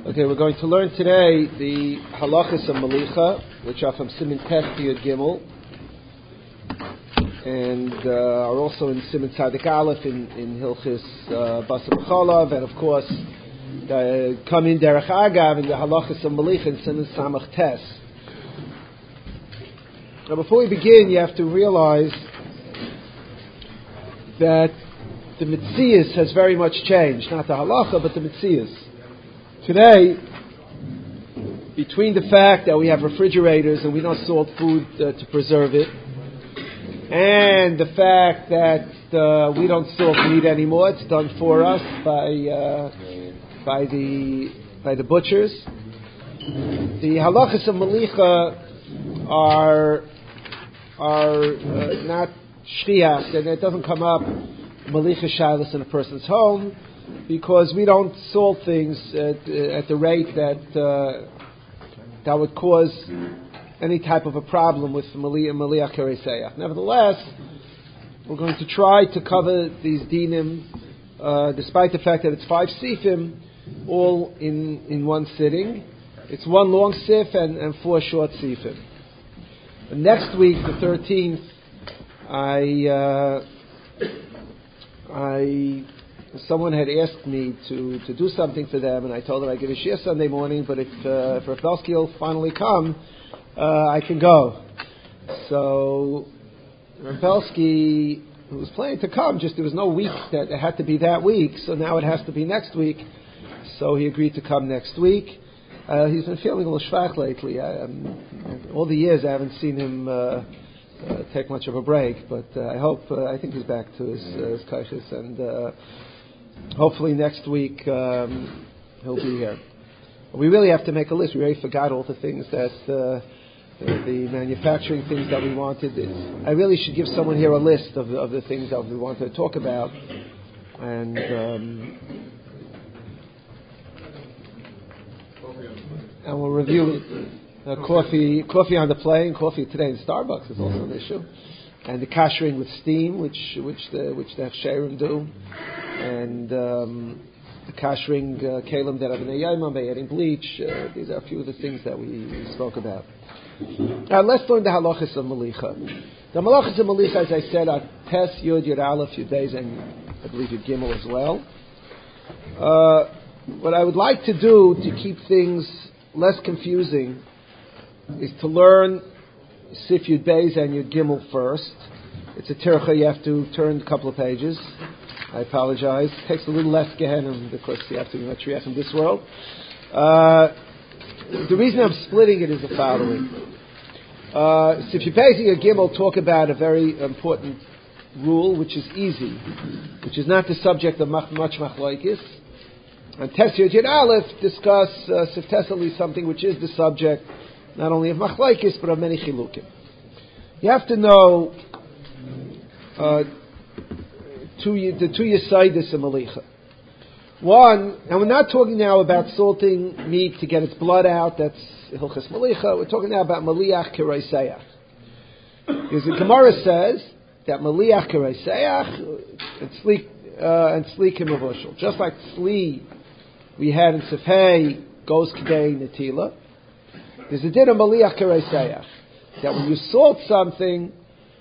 Okay, we're going to learn today the halachas of Malicha, which are from Siman Tes Yud Gimel, and are also in Siman Tzadik Aleph in Hilchis Basar B'Cholav, and of course come in Derech Agav in the halachas of Malicha in Siman Samach Tes. Now, before we begin, you have to realize that the Metzius has very much changed, not the halacha, but the Metzius. Today, between the fact that we have refrigerators and we don't salt food to preserve it, and the fact that we don't salt meat anymore, it's done for us by the butchers. The halachas of Malicha are not shchiach, and it doesn't come up Malicha Shailus in a person's home, because we don't salt things at the rate that would cause any type of a problem with Maliyah Kereseach. Nevertheless, we're going to try to cover these dinim, despite the fact that it's 5 sifim, all in one sitting. It's one long sif and 4 short sifim. Next week, the 13th, someone had asked me to do something for them, and I told them I'd give a shir Sunday morning, but if Belsky will finally come, I can go. So Belsky, who was planning to come, just there was no week that it had to be that week, so now it has to be next week. So he agreed to come next week. He's been feeling a little schwach lately. All the years I haven't seen him take much of a break, but I think he's back to his kaiches, and hopefully next week he'll be here. We really have to make a list. We already forgot all the things that the manufacturing things that we wanted. I really should give someone here a list of the things that we want to talk about, and we'll review coffee on the plane. Coffee today in Starbucks is also an issue, and the kashering with steam, which the Hechsherim do, and the kashering kelim that have an yayman by adding bleach. These are a few of the things that we spoke about. Now let's learn the halachas of Malicha. The halachas of Malicha, as I said, are Tes Yud Yud Aleph Yud Beis, and I believe Yud Gimel as well. What I would like to do to keep things less confusing is to learn Sif Yud Beis and Yud Gimel first. It's a tircha, you have to turn a couple of pages. I apologize. It takes a little less gehenim because you have to be matriach in this world. The reason I'm splitting it is the following. Sif Yud Beis and Yud Gimel talk about a very important rule, which is easy, which is not the subject of much machlokes. And Tes Yud Yud Aleph discuss Sif Tesali, something which is the subject not only of machlokes but of many chilukim. You have to know the two yesaides of Malicha. One, and we're not talking now about salting meat to get its blood out. That's Hilchas Malicha. We're talking now about Maliach Kereseach. Because the Gemara says that Maliach Kereseach and Slikim Avushal. Just like Sli we had in Sefei goes Kedei Netila. There's a din of Maliach Kereseach, that when you salt something,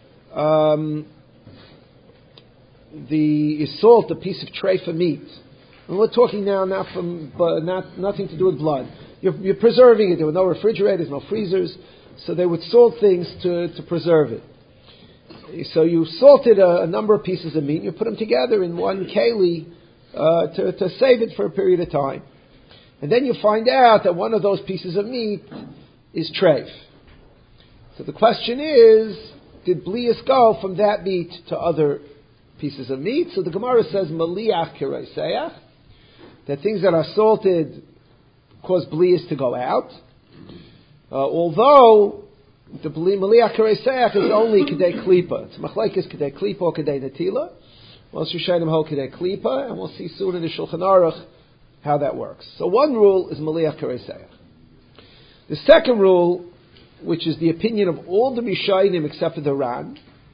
you salt a piece of treifa meat. And we're talking now nothing to do with blood. You're preserving it. There were no refrigerators, no freezers, so they would salt things to preserve it. So you salted a number of pieces of meat, and you put them together in one keli to save it for a period of time. And then you find out that one of those pieces of meat is treif. So the question is, did blias go from that meat to other pieces of meat? So the Gemara says, Maliach Kereseach, that things that are salted cause blias to go out. Although the Maliach Kereseach is only Kedei Klipa. It's machlokes Kedei Klipa or Kedei Netila. Most Rishonim hold Kedei Klipa, and we'll see soon in the Shulchan Aruch how that works. So one rule is Maliach Kereseach. The second rule, which is the opinion of all the Rishonim except for the Ran,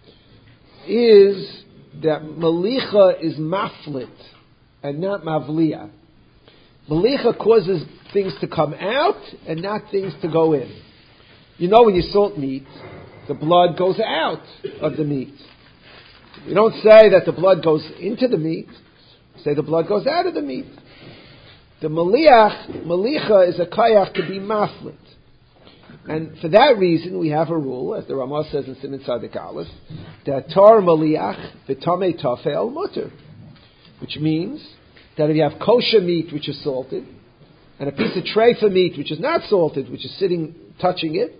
is that Malicha is maflit and not mavliya. Malicha causes things to come out and not things to go in. You know, when you salt meat, the blood goes out of the meat. You don't say that the blood goes into the meat. You say the blood goes out of the meat. The malicha is a kayach to be maflit. And for that reason, we have a rule, as the Ramah says in Siman Tzadik Aleph, that tar maliach v'tamei tafel mutter, which means that if you have kosher meat which is salted, and a piece of treifa meat which is not salted, which is sitting, touching it,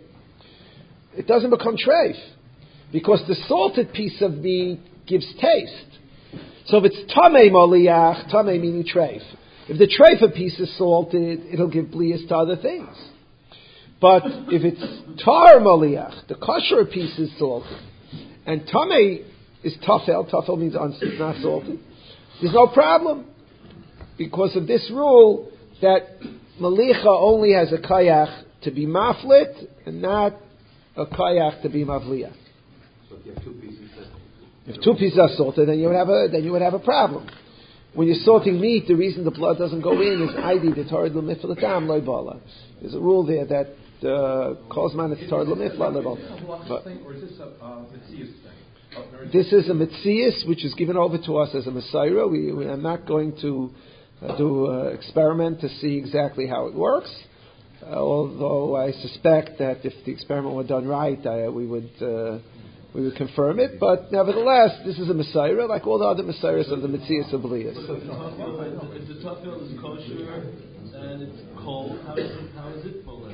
it doesn't become treif, because the salted piece of meat gives taste. So if it's tamei maliach, tamei meaning treif, if the treifa piece is salted, it'll give blias to other things. But if it's tar maliach, the kosher piece is salted, and tamei is tafel means not salted, there's no problem. Because of this rule that malicha only has a kayach to be maflit and not a kayach to be mavliya. So if you have two pieces, if two pieces are salted, then you would have a problem. When you're salting meat, the reason the blood doesn't go in is aidi the tarid l'mifla tam loy bala. There's a rule there that calls man it's tarid l'mifla loy bala. Or is this a Metzius thing? This is a Metzius which is given over to us as a Messiah. We are not going to do an experiment to see exactly how it works. Although I suspect that if the experiment were done right, we would confirm it. But nevertheless, this is a Messiah, like all the other Messiahs of the Metzius of Blias. If the tafel is kosher and it's cold, how is it full?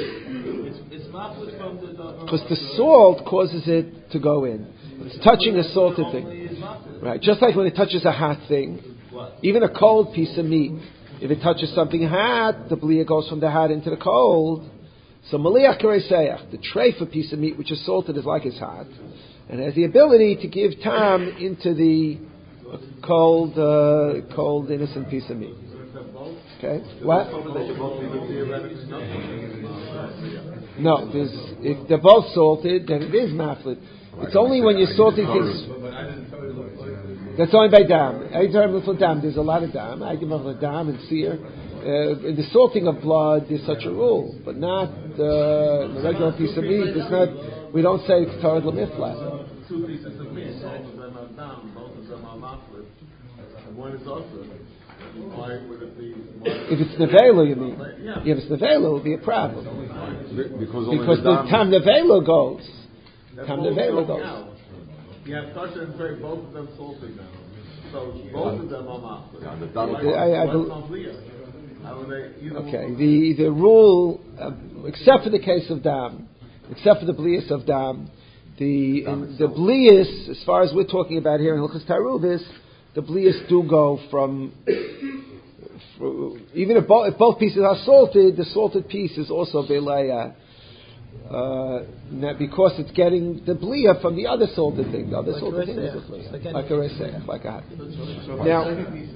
It's maflit from the because the salt causes it to go in. It's touching a salted thing, right? Just like when it touches a hot thing, even a cold piece of meat. If it touches something hot, the bliya goes from the hot into the cold. So maliach kareseach, the treifa piece of meat which is salted is like it's hot, and has the ability to give tam into the cold innocent piece of meat. Okay, what? No, if they're both salted, then it is maflit. It's only when you're salting things. That's only by dam. There's a lot of dam. I give a dam and seer. In the salting of blood, there's such a rule, but not the regular piece of meat. It's not. We don't say it's tarid l'mifla. Two pieces of meat, both of them are dam, both of them are maflit, and one is also. Why would it be? If it's nevela, you mean? Yeah. If it's nevela, it will be a problem. Because the tam nevela goes. Tam nevela goes. You have kosher and very both of them salted now. So both of them are maflit. Okay. The rule, except for the case of dam, except for the blias of dam, the blias, as far as we're talking about here in Hilchos Tarubis, the blias do go from even if both pieces are salted, the salted piece is also belaya. Because it's getting the bliya from the other salted thing. The other like salted thing is like a reseach, like a hat. Now,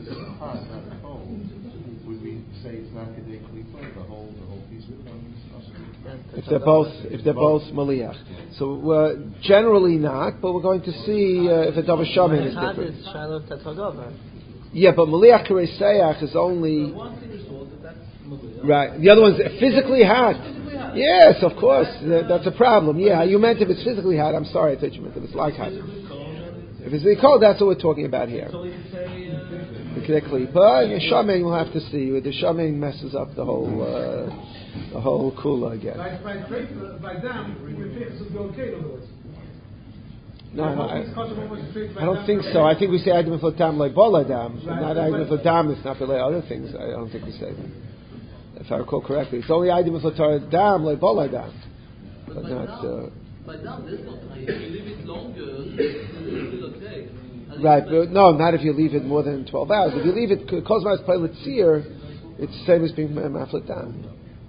would we say it's not kedei klipa? The whole piece becomes if they're both maliach. So generally not, but we're going to see if a davar shamin is different. Yeah, but maliach reseach is only right. The other one's physically hot. Yes, of course. That's a problem. Yeah, you meant if it's physically hot. I'm sorry, I thought you meant if it's like hot. If it's really cold, that's what we're talking about here. Exactly. But the shaman we'll have to see. The shaman messes up the whole kula again. By dam, it would go okay, in other words. No, I don't think so. I think we say item for dam like bola dam, but not item for dam. It's not for other things. I don't think we say that. If I recall correctly, it's only item for dam like bola dam, but not. By dam, there's no time. If you leave it longer, it's still okay. Right, but no, not if you leave it more than 12 hours. If you leave it kozmas pilot seer, it's the same as being maflet dam.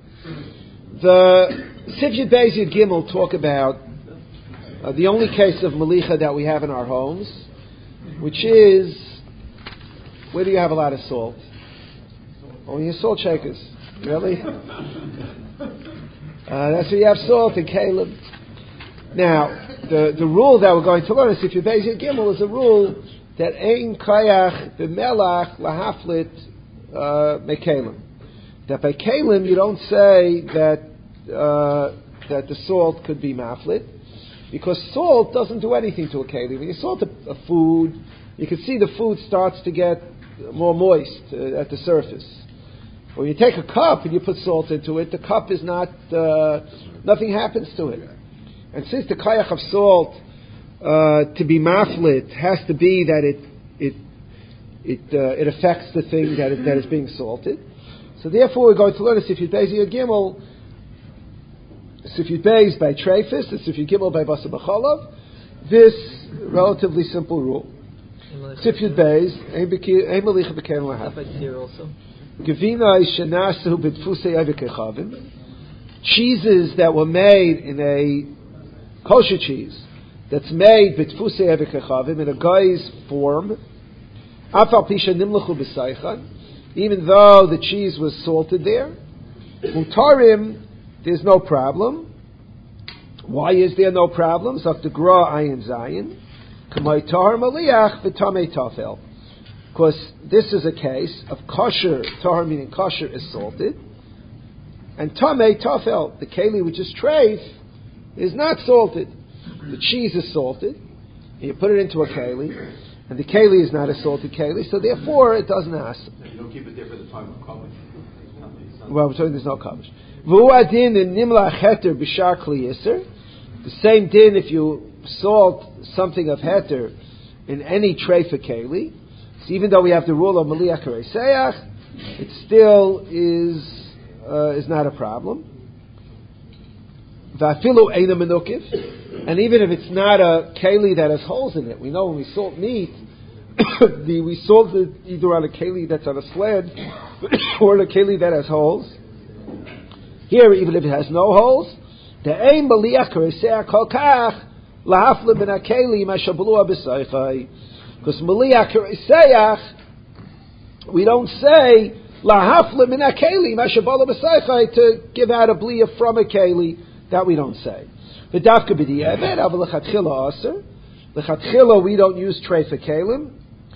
The Sifyud Beis Yud Gimel talk about the only case of malicha that we have in our homes, which is where do you have a lot of salt? Only your salt shakers. Really? That's where you have salt in Caleb. Now, the rule that we're going to learn is Sifyud Beis Yud Gimel is a rule that ein kayach b'melach lahaflit mekelim. that by kalim you don't say that the salt could be maflit, because salt doesn't do anything to a keli. When you salt a food, you can see the food starts to get more moist at the surface. When you take a cup and you put salt into it, the cup is not, nothing happens to it. And since the kayach of salt to be maflit has to be that it affects the thing that is being salted. So therefore we're going to learn a Sifyud Beis Yud Gimel, Sifyud Beis by Treifus, and Sifyud Gimel by Basar B'Cholav, this relatively simple rule. Sifyud Beis, Ein Malicha B'Keren Lahaf. Gevina Shenasu B'Dfusei Avekechavim, cheeses that were made in a kosher cheese, that's made B'Dfusei Avekechavim, in a guy's form, Afal Pisha Nimlachu B'Saychan, even though the cheese was salted there, Mutarim, there's no problem. Why is there no problem? Zok the Gra Ayin Zayin, Kamay Tahar Maliach V'Tamei Tafel. Because this is a case of kosher, tahar meaning kosher is salted, and tamei tafel, the keli which is treif, is not salted. The cheese is salted, and you put it into a keli, and the keli is not a salted keli, so therefore it doesn't ask. You don't keep it there for the time of kavish. Well, we're talking there's no kavish. V'hu adin in nimla heter b'shar kli yisr. The same din if you salt something of heter in any treif keli. So even though we have the rule of Maliach Reiseyach, it still is not a problem. Va'afilu eina menukif, and even if it's not a keli that has holes in it, we know when we salt meat, we salt it either on a keli that's on a sled or on a keli that has holes. Here, even if it has no holes, the ein Maliach Reiseyach kol kach lahafle ben hakeli mashablu b'saychai. Because Maliach Reiseyach, we don't say lahafle min hakeli mashabala b'saychai to give out a bliya from a keli. That we don't say. V'dafka b'di'evet aval lechatchila aser. Lechatchila we don't use treifa kelim.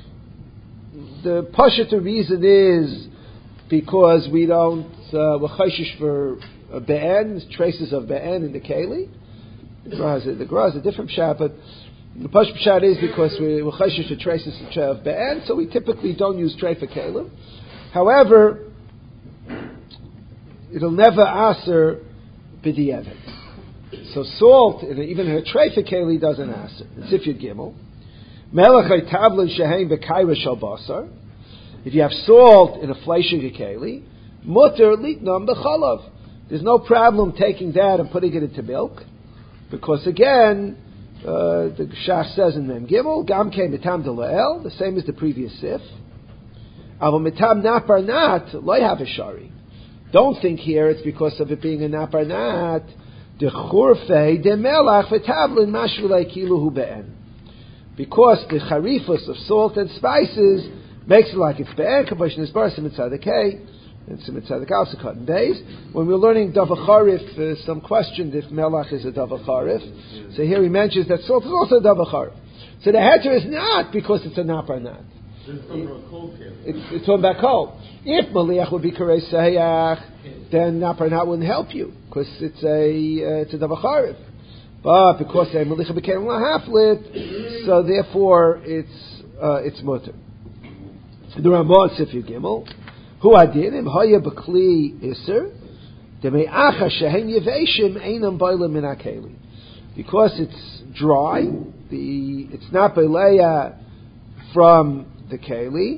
The pashut reason is because we don't we're chayshish for be'en, traces of be'en in the keli. The Gra is a different pshat, but the pashut pshat is because we're chayshish for traces of be'en, so we typically don't use treifa kelim. However, it'll never aser b'di'evet. So salt, even her treifa keli doesn't aser. It's Sifyud Gimel. Melech tavlin shehein b'kaira shal basar. If you have salt in a fleishige keli, mutter litnam b'chalav. There's no problem taking that and putting it into milk, because again, the Shach says in Mem Gimel, Gam Kei Mitam de La'el, the same as the previous Sif. Avo Mitam Napar Nat, Loi Havishari. Don't think here it's because of it being a Napar Nat. De Churfei de Melach V'Tavlin Mashvilei Kilu Hu Be'en. Because the charifus of salt and spices makes it like it's Be'en, Kabbash Nizbar, Simit Tzadikei, and Simit Tzadik also cut in days. When we're learning Davacharif, some questioned if Melach is a Davacharif. So here he mentions that salt is also a Davacharif. So the heter is not because it's a Napar Nat. It's talking about cold. If Maliach would be Karei Seyach, then Napar Nat wouldn't help you, because it's a Davacharif. But because a Malicha became Lahaflit, so therefore it's mutter. The Ramah Sifyud Gimel. Who adinim haya b'kli iser deme'acha shehen yeveshim einam b'olam min hakeli. Because it's dry, it's not beleya from the keli.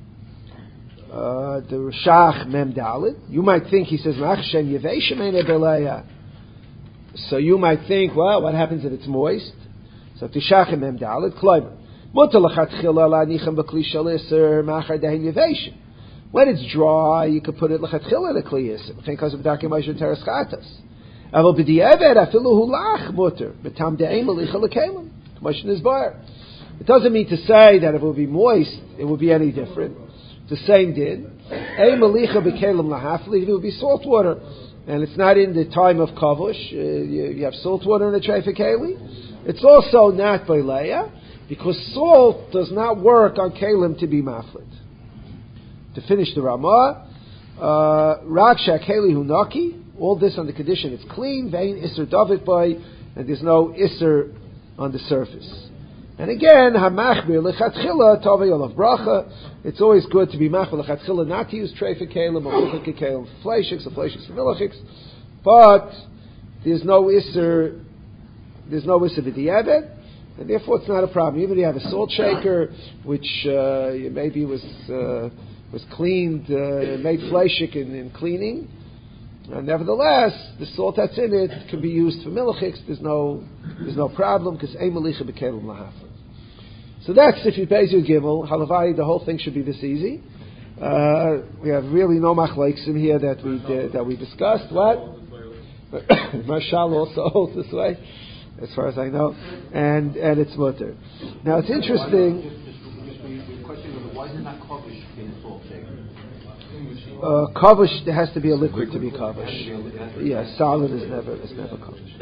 The Rishach Mem Dalet. You might think he says ma'acha shehen yeveshim einam beleya. So you might think, well, what happens if it's moist? So Rishach Mem Dalet kloimer mutar lachatchila la'nichem b'kli shel iser ma'achar dehen yeveshim. When it's dry, you could put it lechatchila in a kli yisr. Because of Darkei Moshe Teres Chatas. Aval b'di'evet afilu hulach mutter b'tam de'ein malicha lekelim. Moshe Nizbar. It doesn't mean to say that if it would be moist, it would be any different. It's the same din. Ein malicha b'kelim lahafli. It would be salt water, and it's not in the time of kavush. You have salt water in a treifa keli. It's also not b'leya because salt does not work on kelim to be maflit. To finish the Ramah, Rak shakeli hunaki. All this on the condition it's clean. Vein iser david boy, and there's no iser on the surface. And again, hamachbir lechatchila tovei olav bracha. It's always good to be machbir lechatchila, not to use treifa kelim or milchik kelim for fleishiks or fleishiks for milchiks. But there's no iser b'di'eved, and therefore it's not a problem. Even if you have a salt shaker, which maybe was cleaned, made fleishik in cleaning. Nevertheless, the salt that's in it can be used for milchiks. There's no problem because ein melicha b'kelim lahafle. So that's if you pay your gimel. Halavai, the whole thing should be this easy. We have really no machleksim here that we discussed. What? Mashal also holds this way, as far as I know, and it's mutter. Now it's interesting. Why is it not kavish in a salt shaker? Kavish, there has to be a liquid to be kavish. Yeah, solid is never kavish.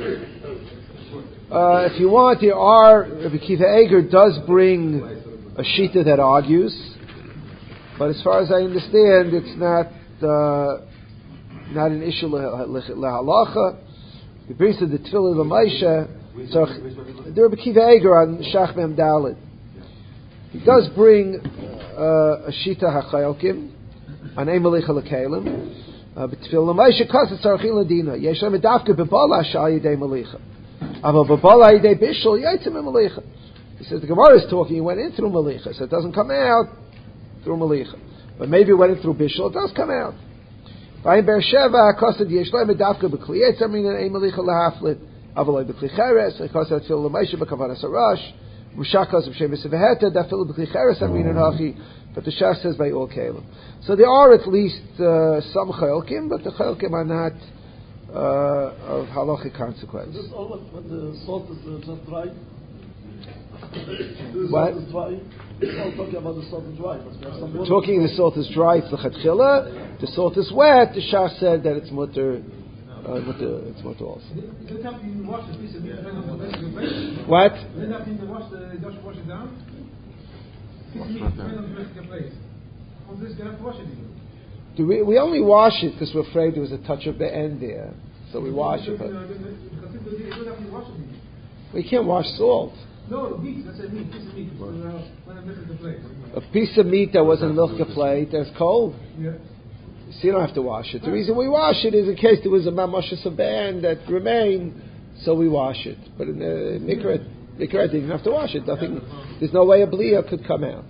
If you want, Rabbi Kiva Eger does bring a shita that argues, but as far as I understand, it's not an issue lahalacha. He brings to the Tefillah l'Maisha. So the Rabbi Kiva Eger on Shach Mem Dalet, he does bring a shita hachayalkim on Eimelicha l'Kelim. But Tefillah l'Maisha kasset tzarachin l'dina. Yesh lem dafka bebala shal yidei melicha. Ava bebala yidei bishul yaitzim melicha. He says the Gemara is talking. He went in through melicha, so it doesn't come out through melicha. But maybe it went in through bishul. It does come out. Vayim Beersheva kasset yesh lem dafka b'kli yaitzim min Eimelicha lahaflit. Avaloi b'kli cheres. Kasset Tefillah l'Maisha b'kavanas harash. Mushakas b'shemis v'heta dafil b'kli cheres aminan hachi. But the Shach says by all kelim. So there are at least some chalkim, but the chalkim are not of halachic consequence. Is this all when the salt is just dry? What? The salt is dry. We're all talking about the salt is dry. But we have some water. Talking the salt is dry, it's l'chatchila. The salt is wet. The Shach said that it's mutter. It's mutter also. Does it have to wash the piece of meat depending on the place? What? Does it have to wash it down? Depending on the place. On this, you have to wash it. We only wash it because we're afraid there was a touch of the end there, so we wash it. But we can't wash salt. No, meat. That's a meat. Piece of meat. When I mix the plate. A piece of meat that wasn't milka plate that's cold. Yeah. So you don't have to wash it. The reason we wash it is in case there was a mamashas band that remained, so we wash it. But in the mikra, you didn't have to wash it. Nothing. There's no way a bliya could come out.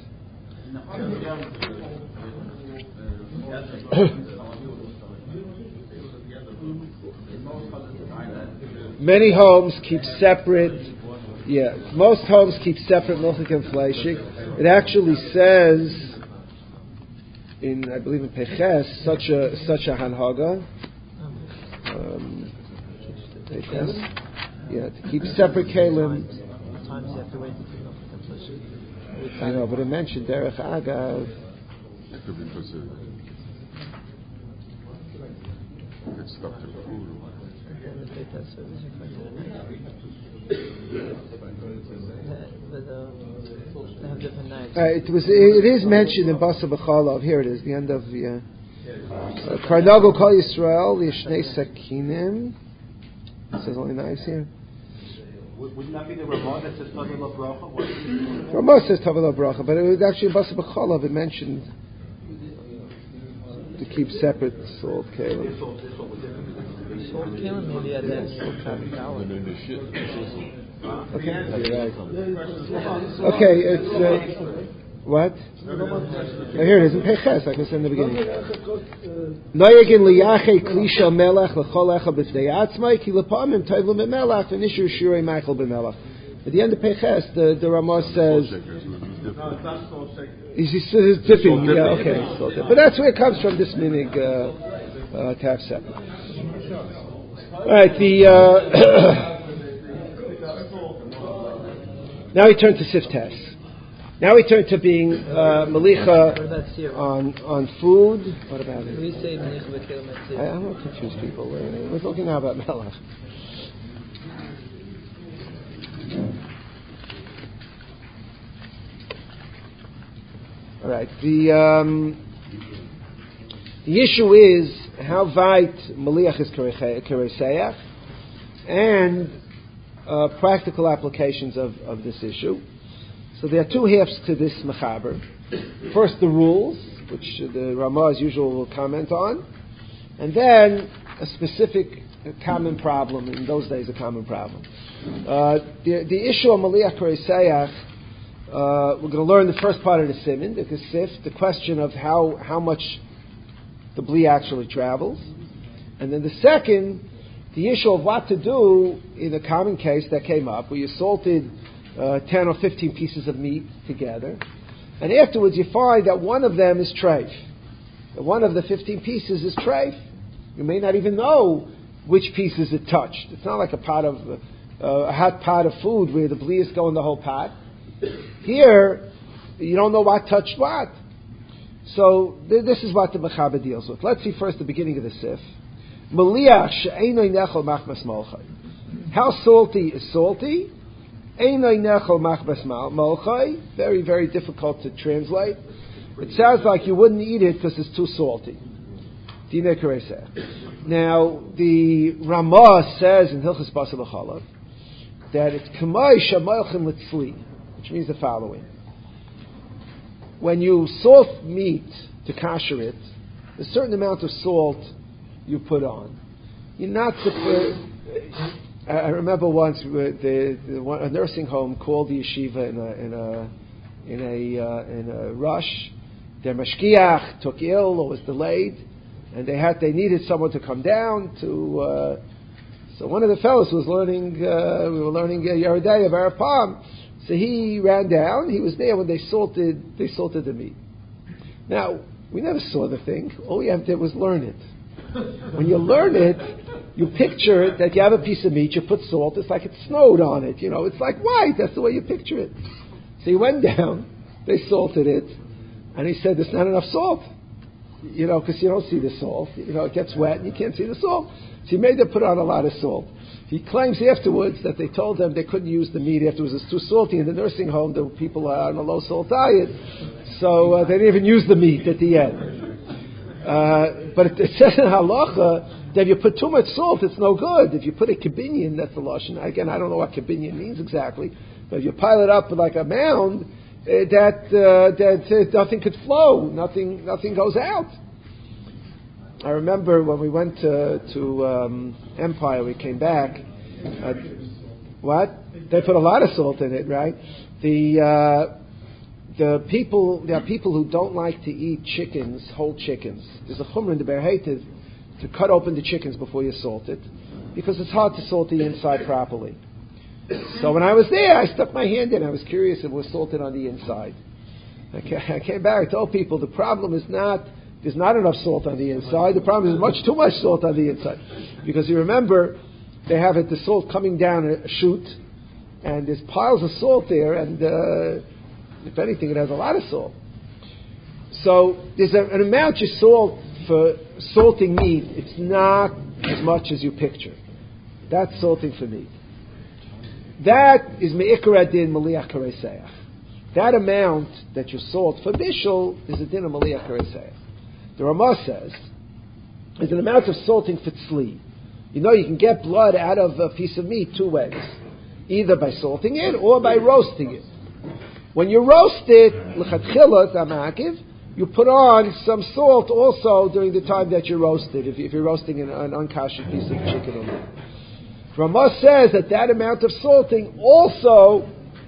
Many homes keep separate. Yeah, most homes keep separate milchik and fleishik. It actually says in, I believe in Peches, such a hanhaga. Peches. Yeah, to keep separate kalim. Sometimes you have to wait until milchik and fleishik. I know, but it mentioned derech agav. It could be because it's stuck to the food. They have different knives. It is mentioned in Basa B'Chalov. Here it is, the end of the Karnago Kol Yisrael, the Shnei Sakinim. It says only knives here. Wouldn't that be the Ramah that says Tavila Bracha? Ramah says Tavila Bracha, but it was actually in Basa B'Chalov. It mentioned to keep separate salt kalim. Salt kalim maybe at that. And then the shit. Okay, you're right. Okay, it's what? Here it is in Peches, like I said in the beginning. Noyegin liyache klisha melech lecholecha b'fnei atzmai ki lepamim tovim b'melech v'nishur shirei Michael b'melech. At the end of Peches, the Ramah says. He's dipping. Yeah, okay. But that's where it comes from. This minig to have separate. All right. Now we turn to Siftes. Now we turn to being melicha on food. What about it? We say melicha b'kelim at I don't want to confuse people. We're talking now about melech. All right. The issue is how weit Maliach is Kereseach and practical applications of this issue. So there are two halves to this Mechaber. First, the rules, which the Ramah, as usual, will comment on, and then a specific common problem, in those days a common problem. The issue of Maliach Kereseach, we're going to learn the first part of the Siman, the Kesif, the question of how much the Bli actually travels. And then the second, the issue of what to do in a common case that came up, where you salted 10 or 15 pieces of meat together, and afterwards you find that one of them is treif. That one of the 15 pieces is treif. You may not even know which pieces it touched. It's not like a hot pot of food where the Bli is going the whole pot. Here, you don't know what touched what. So this is what the Mechaber deals with. Let's see first the beginning of the Sif. Maliach she'einoi nechol machbas molchai. How salty is salty? Einoi nechol machbas molchai. Very, very difficult to translate. It sounds like you wouldn't eat it because it's too salty. Dinei Kereseach. Now, the Ramah says in Hilchos Basar L'Chalav that it's Kamei Shamaychim L'Tzli, which means the following. When you salt meat to kasher it, a certain amount of salt you put on. You're not supposed. I remember once a nursing home called the yeshiva in a rush. Their mashkiach took ill or was delayed, and they needed someone to come down to. So one of the fellows was learning. We were learning Yeridei of Erev Palm. So he ran down. He was there when they salted the meat. Now, we never saw the thing. All we have to do was learn it. When you learn it, you picture it that you have a piece of meat, you put salt, it's like it snowed on it. It's like white. That's the way you picture it. So he went down, they salted it, and he said, there's not enough salt. Because you don't see the salt. It gets wet and you can't see the salt. So he made them put on a lot of salt. He claims afterwards that they told them they couldn't use the meat afterwards. It's too salty. In the nursing home, the people are on a low salt diet. So they didn't even use the meat at the end. But it says in Halacha that if you put too much salt, it's no good. If you put a kibinyan, that's the lashon. Again, I don't know what kibinyan means exactly. But if you pile it up like a mound, that nothing could flow. Nothing goes out. I remember when we went to Empire, we came back. What? They put a lot of salt in it, right? There are people who don't like to eat chickens, whole chickens. There's a chumrah in the Berhetiv to cut open the chickens before you salt it, because it's hard to salt the inside properly. So when I was there, I stuck my hand in. I was curious if it was salted on the inside. I came back. I told people the problem is not there's not enough salt on the inside. The problem is much too much salt on the inside, because you remember they have the salt coming down a chute, and there's piles of salt there, and if anything, it has a lot of salt. So there's an amount you salt for salting meat. It's not as much as you picture. That's salting for meat. That is me'ikar adin maliach kareseach. That amount that you salt for bishul is a din of maliach kareseach. The Ramah says there's an amount of salting for tzli. You can get blood out of a piece of meat two ways, either by salting it or by roasting it. When you roast it, l'chatchila tamakiv, you put on some salt also during the time that you roast it, if you're roasting an unkosher piece of chicken or meat. Ramah says that amount of salting also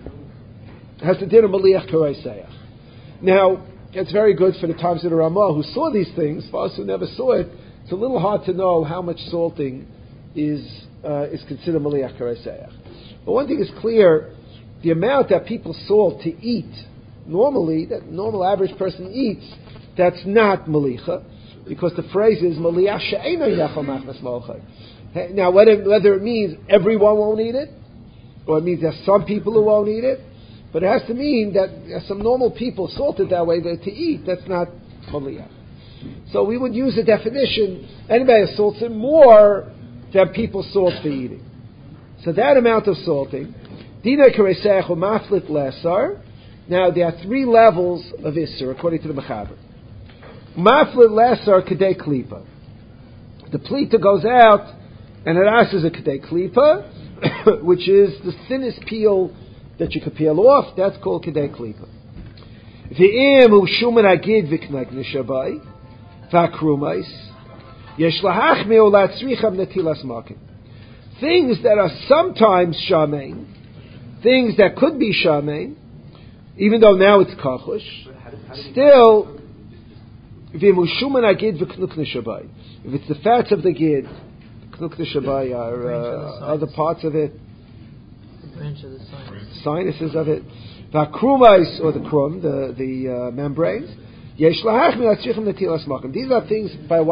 has to do with maliach kareseach. Now, it's very good for the times of the Ramah who saw these things. For us who never saw it, it's a little hard to know how much salting is considered maliach kareseach. But one thing is clear: the amount that people salt to eat normally, that normal average person eats, that's not malicha, because the phrase is maliach she'eino yachol machmas molchai. Now, whether it means everyone won't eat it, or it means there's some people who won't eat it, but it has to mean that some normal people salt it that way to eat. That's not maliach. So we would use a definition: anybody who salts it more than people salt for eating. So that amount of salting, dina kareseach or maflit lesar. Now there are three levels of isser according to the Mechaber. Maflit lesser kadei klipa. The plita goes out and it asks a kadei klipa, which is the thinnest peel that you could peel off. That's called kadei klipa. V'im hu shuman agid v'knag nishabai v'akrumais yesh lahachmi o latzricham netilas makim. Things that are sometimes shamein, things that could be shamein, even though now it's kachush, still v'im hu shuman agid v'knuk nishabai. If it's the fats of the gid, knuk nishabai are other parts of it, The branch of the sinuses of it. V'akrumais, or the krum, the membranes. Yesh lahachmi latzrichim netilas makim. These are things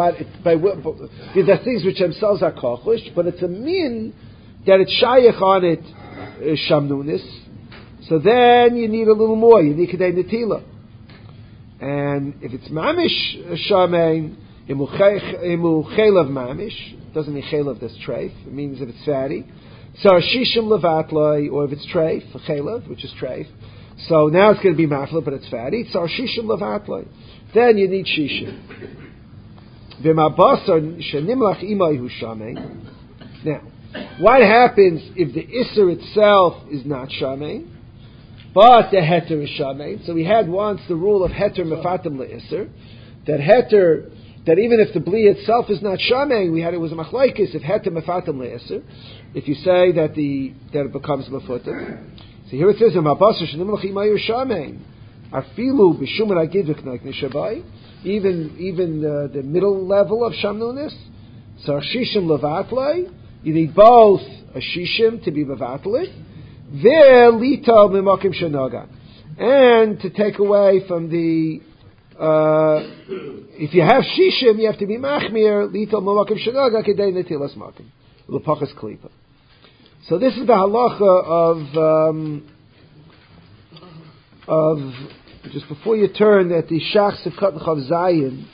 these are things which themselves are kochush, but it's a min that it's shayach on it shamnunis. So then you need a little more. You need kedei netila. And if it's mamish shamein, imu chelav mamish, doesn't mean chelav that's treif. It means if it's fatty. So shishim levatloi, or if it's treif, chelav, which is treif. So now it's going to be mafla, but it's fatty. So shishim levatloi. Then you need shishim. V'mabasar shenimlach imay hu shamein. Now, what happens if the isser itself is not shamein, but the heter is shamein? So we had once the rule of heter mefatim leisser, that even if the bli itself is not shamein, it was a machlaikis if heter mefatim leisser. If you say that it becomes mefutim. So here it says mabasar shenimlach imay hu shamein. Afilu b'shuman agid v'knag nishabai. Even the middle level of shamnunis. So shishim levatlai. You need both a shishim to be mevatlit, ve'lito mimakim shenoga, and to take away from the. If you have shishim, you have to be machmir lito mimakim shenoga kedei netilas makim l'pachas klipa. So this is the halacha of just before you turn at the Shach Sivkat Chav Zayin.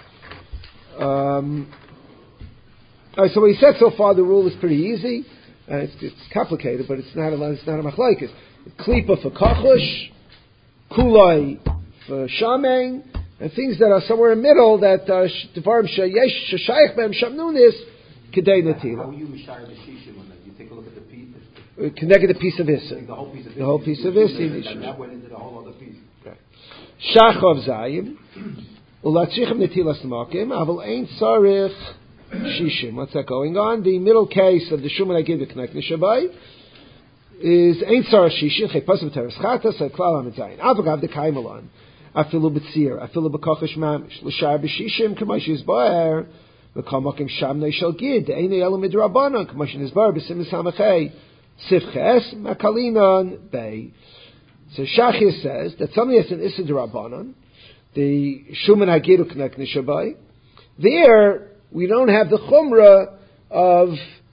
So what he said so far, the rule is pretty easy. It's complicated, but it's not a machlokes. Klipa for kachush, kulai for shameng, and things that are somewhere in the middle that are devarim shayich b'hem shamnunis kedei netila. How are you mishayir the shishim on that? You take a look at the piece. Connected a piece of issa. The whole piece of the whole piece of issa. That went into the whole other piece. Shachav zayim ulatzrichem netilas makim aval ein sarich shishim. What's that going on? The middle case of the shuman agid v'knag nishabai is ein sarich shishim chepasim teres chatas klal hamidzayin avagav de kaimelan afilu b'tzir afilu b'kochish mamish l'shar b'shishim k'mash yizbar v'kamakim shamnei shel gid einei elu midrabanan k'mash yizbar b'simis hamachei sifches makalinan bay. So Shachir says that something that's an Issa D'Rabbanan, the Shuman Hagiru K'nek Nishabai, there we don't have the Chumrah of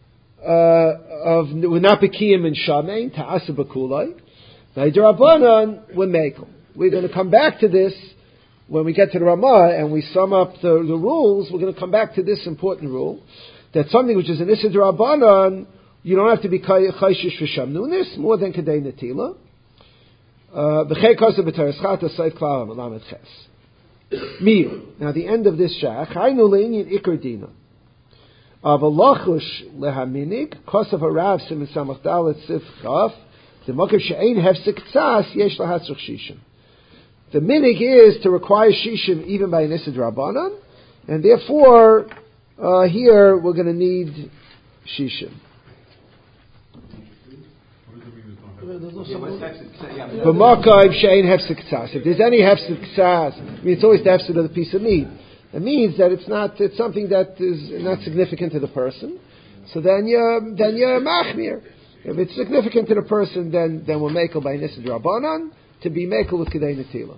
we're not Bekiyim and Shamein, Ta'asa B'Kulai. By D'Rabbanan, we're Mekel. We're going to come back to this when we get to the Ramah and we sum up the rules. We're going to come back to this important rule, that something which is an Issa D'Rabbanan, you don't have to be Chayshish for Shamnunis, more than Kedei Netila. Now the end of this shach. Haynu le'inyan ikar dina. Avalachush lehaminig kosav harav sim samach dalet sif chaf. The makom she'ein hefsek tzas yesh lahatzrich shishim. The minig is to require shishim even by an isid rabbanan, and therefore here we're going to need shishim. If there's any hefsek ksas, I mean, it's always the hefsek of the piece of meat. It means that it's something that is not significant to the person. So then you're machmir. If it's significant to the person, then we'll mekel by nisid rabbanan to be mekel with kedei netila.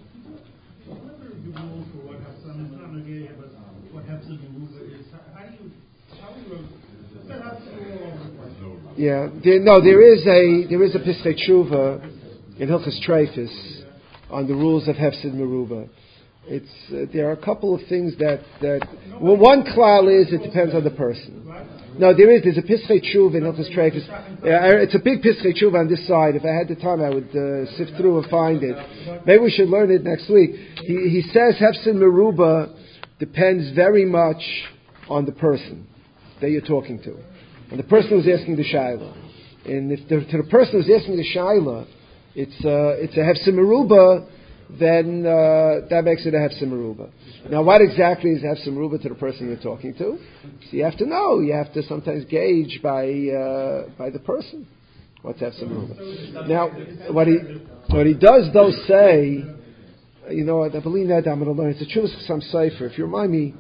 Yeah, there is a Pischei Tshuva in Hilchos Treifus on the rules of Hefsid Meruba. There are a couple of things that one klal is it depends on the person. No, there's a Pischei Tshuva in Hilchos Treifus. It's a big Pischei Tshuva on this side. If I had the time, I would sift through and find it. Maybe we should learn it next week. He says Hefsid Meruba depends very much on the person that you're talking to, and the person who's asking the shaila. And if to the person who's asking the shaila, it's a hefsem meruba, then that makes it a hefsem meruba. Now, what exactly is hefsem meruba to the person you're talking to? So you have to know. You have to sometimes gauge by the person what's hefsem meruba. Now, what he does though say, I believe that I'm going to learn. It's a Chuvas Chassam Sefer. If you remind me.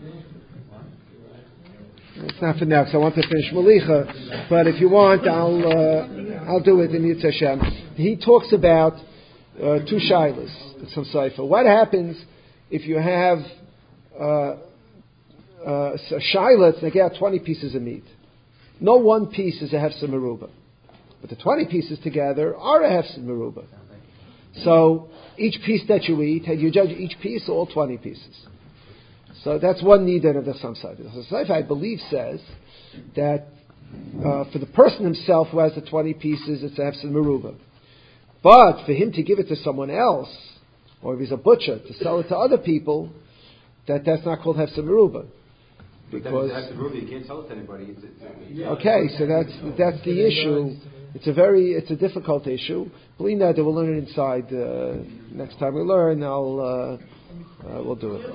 It's not for now because I want to finish Malicha, but if you want, I'll do it in Yitz Hashem. He talks about two shaylas, some Sefer. What happens if you have a shayla to get out 20 pieces of meat? No one piece is a hefsem meruba, but the 20 pieces together are a hefsem meruba. So each piece that you eat, and you judge each piece, all 20 pieces. So that's one nidar of the Chassam Sefer. The Sefer, I believe, says that for the person himself who has the 20 pieces, it's a hefsem meruba. But for him to give it to someone else, or if he's a butcher, to sell it to other people, that's not called hefsem meruba. Because you can't sell it to anybody. Okay, so that's the issue. It's a difficult issue. Believe that we'll learn it inside. Next time we learn, we'll do it.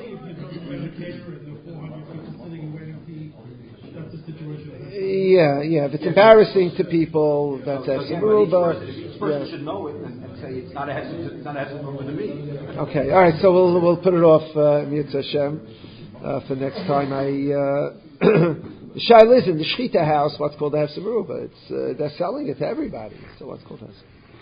Yeah. If it's embarrassing to people, that's hefsem meruba. Each person should know it and say it's not a hefsem meruba to me. Okay, all right. So we'll put it off, Yitz Hashem, for next time. The shaila is in the Shechita house. What's called the hefsem meruba? It's they're selling it to everybody. So what's called hefsem?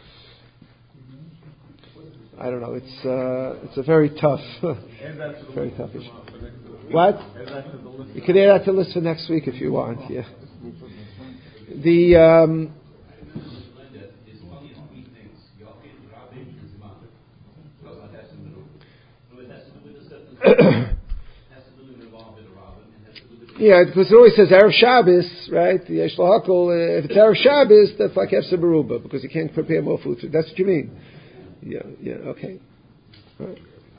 I don't know. It's a very tough issue. What? You can add that to the list for next week if you want. Yeah. Yeah, because it always says Erev Shabbos, right? Yesh Lahakol. If it's Erev Shabbos, that's like hefsem meruba because you can't prepare more food. That's what you mean. Yeah, okay. Right.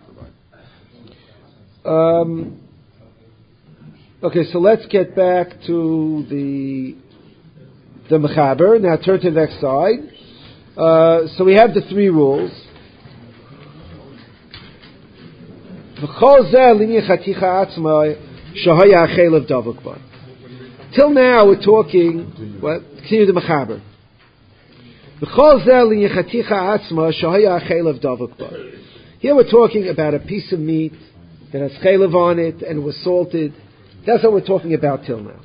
Okay, so let's get back to the Mechaber. Now turn to the next side. So we have the three rules. Till now we're talking, continue the Mechaber. Here we're talking about a piece of meat that has chaylev on it and was salted. That's what we're talking about till now.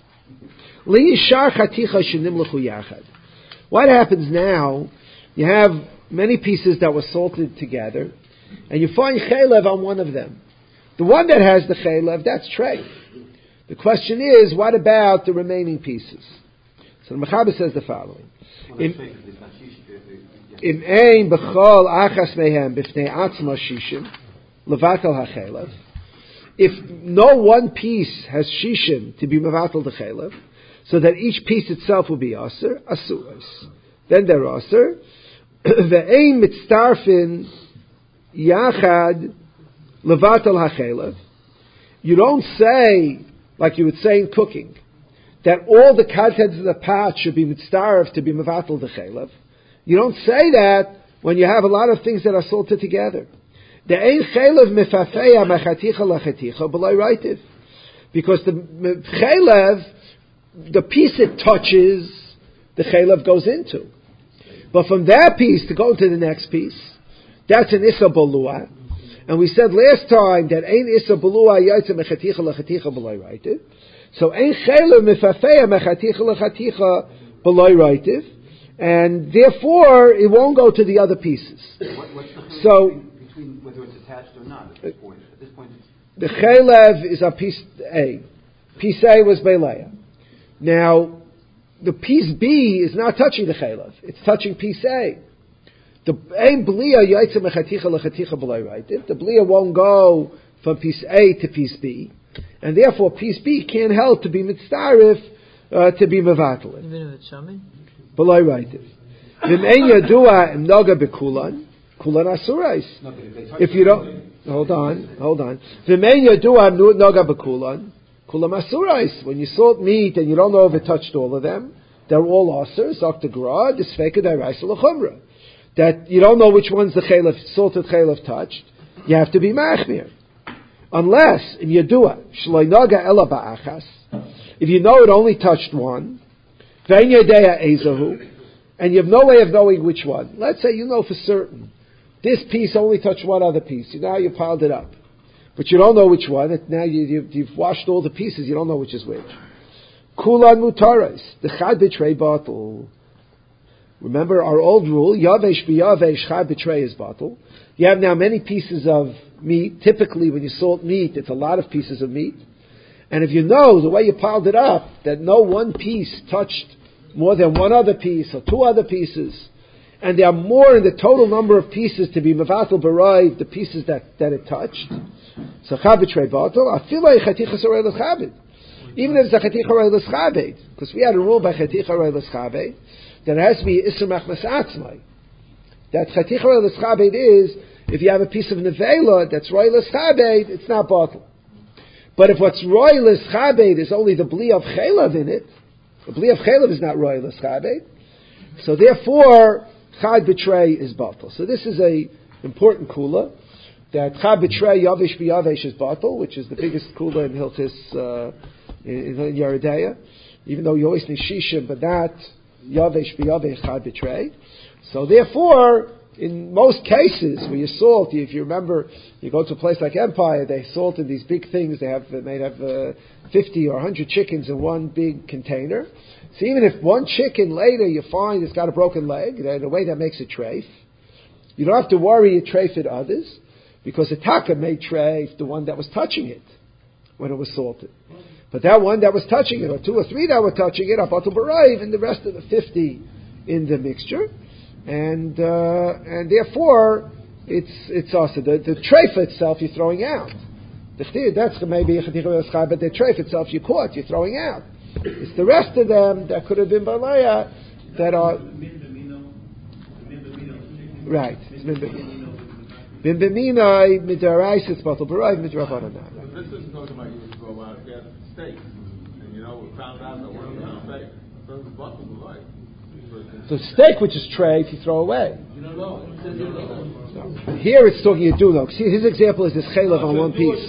What happens now? You have many pieces that were salted together, and you find chaylev on one of them. The one that has the chaylev, that's treif. The question is, what about the remaining pieces? So the Mechaber says the following. Im ein b'chol achas mehem b'fnei atzma shishim levatel hachelev. If no one piece has shishim to be mevatel the chelev, so that each piece itself will be aser, asuros. Then they're aser. Ve'ein mitztarfin yachad levatel hachelev. You don't say, like you would say in cooking, that all the contents of the pot should be mitzdarf to be mevatel the chelev. You don't say that when you have a lot of things that are salted together. The ein chelev mefafeya mechaticha lachaticha b'lai reitiv, because the chelev, the piece it touches, the chelev goes into. But from that piece to go to the next piece, that's an issa bolua. And we said last time that ein issa bolua yaitza mechaticha lachaticha b'lai reitiv. So ein chelev mefafeya mechaticha lachaticha b'lai reitiv. And therefore, it won't go to the other pieces. What's the between whether it's attached or not at this point? The chelev is on piece A. Piece A was Beleya. Now, the piece B is not touching the chelev. It's touching piece A. The ein blia yaitza mechaticha lechaticha b'lai reitiv. The blia won't go from piece A to piece B, and therefore piece B can't help to be mitzdarif to be mevatel. Even if it's shamin. B'lai reitiv. V'mein yadua im noga bekulan kulan asurais. If you don't, Hold on. V'mein yadua noga b'kulan. Kulam asurais. When you salt meat and you don't know if it touched all of them, they're all aser. Zok degra, disfeka deraisa l'chumra. That you don't know which ones the salted chaylev touched. You have to be machmir. Unless, in yadua, shloi noga ela ba'achas, if you know it only touched one, vein yadea ezahu, and you have no way of knowing which one. Let's say you know for certain, this piece only touched one other piece. Now you piled it up. But you don't know which one. Now you've washed all the pieces, you don't know which is which. Kulan mutares, the chad betray bottle. Remember our old rule, yavesh b'yavesh, chad betray is bottle. You have now many pieces of meat. Typically when you salt meat, it's a lot of pieces of meat. And if you know the way you piled it up, that no one piece touched more than one other piece or two other pieces, and there are more in the total number of pieces to be mevatel b'roi, the pieces that it touched. So chavitrei batel, afilei chaticha sorei l'chabed. Even if it's a chaticha sorei l'chabed, because we had a rule by chaticha sorei l'chabed that it has to be isur machmas atzmai. That chaticha sorei l'chabed is if you have a piece of nevela that's roi l'chabed, it's not batel. But if what's roi l'chabed is only the bli of chaylev in it, the bli of chaylev is not roi l'chabed. So therefore, chad betray is batel. So this is a important kula, that chad betray yavish b'yavesh is batel, which is the biggest kula in Hilchis, in Yoreh De'ah. Even though you always need shishim, but not yavesh b'yavesh chad betray. So therefore, in most cases where you salt, if you remember, you go to a place like Empire, they salted these big things. They may have 50 or 100 chickens in one big container. So even if one chicken later you find it's got a broken leg, in a way that makes it treif, you don't have to worry you treifed others, because the taka made treif the one that was touching it when it was salted. But that one that was touching it, or two or three that were touching it, abatul b'raiv, and the rest of the 50 in the mixture. And therefore, it's also the treif itself you're throwing out. That's maybe a chaticha, but the treif itself you caught, you're throwing out. It's the rest of them that could have been balaya that are right. Bin b'mina midarais it's batel b'raiv midrabanan. This is talking about you go out and get steak, and we found out that one of the steak, so it's batel b'raiv. The steak which is treif you throw away. You don't know. No. Here it's talking you do know. See, his example is this chaylev on one piece.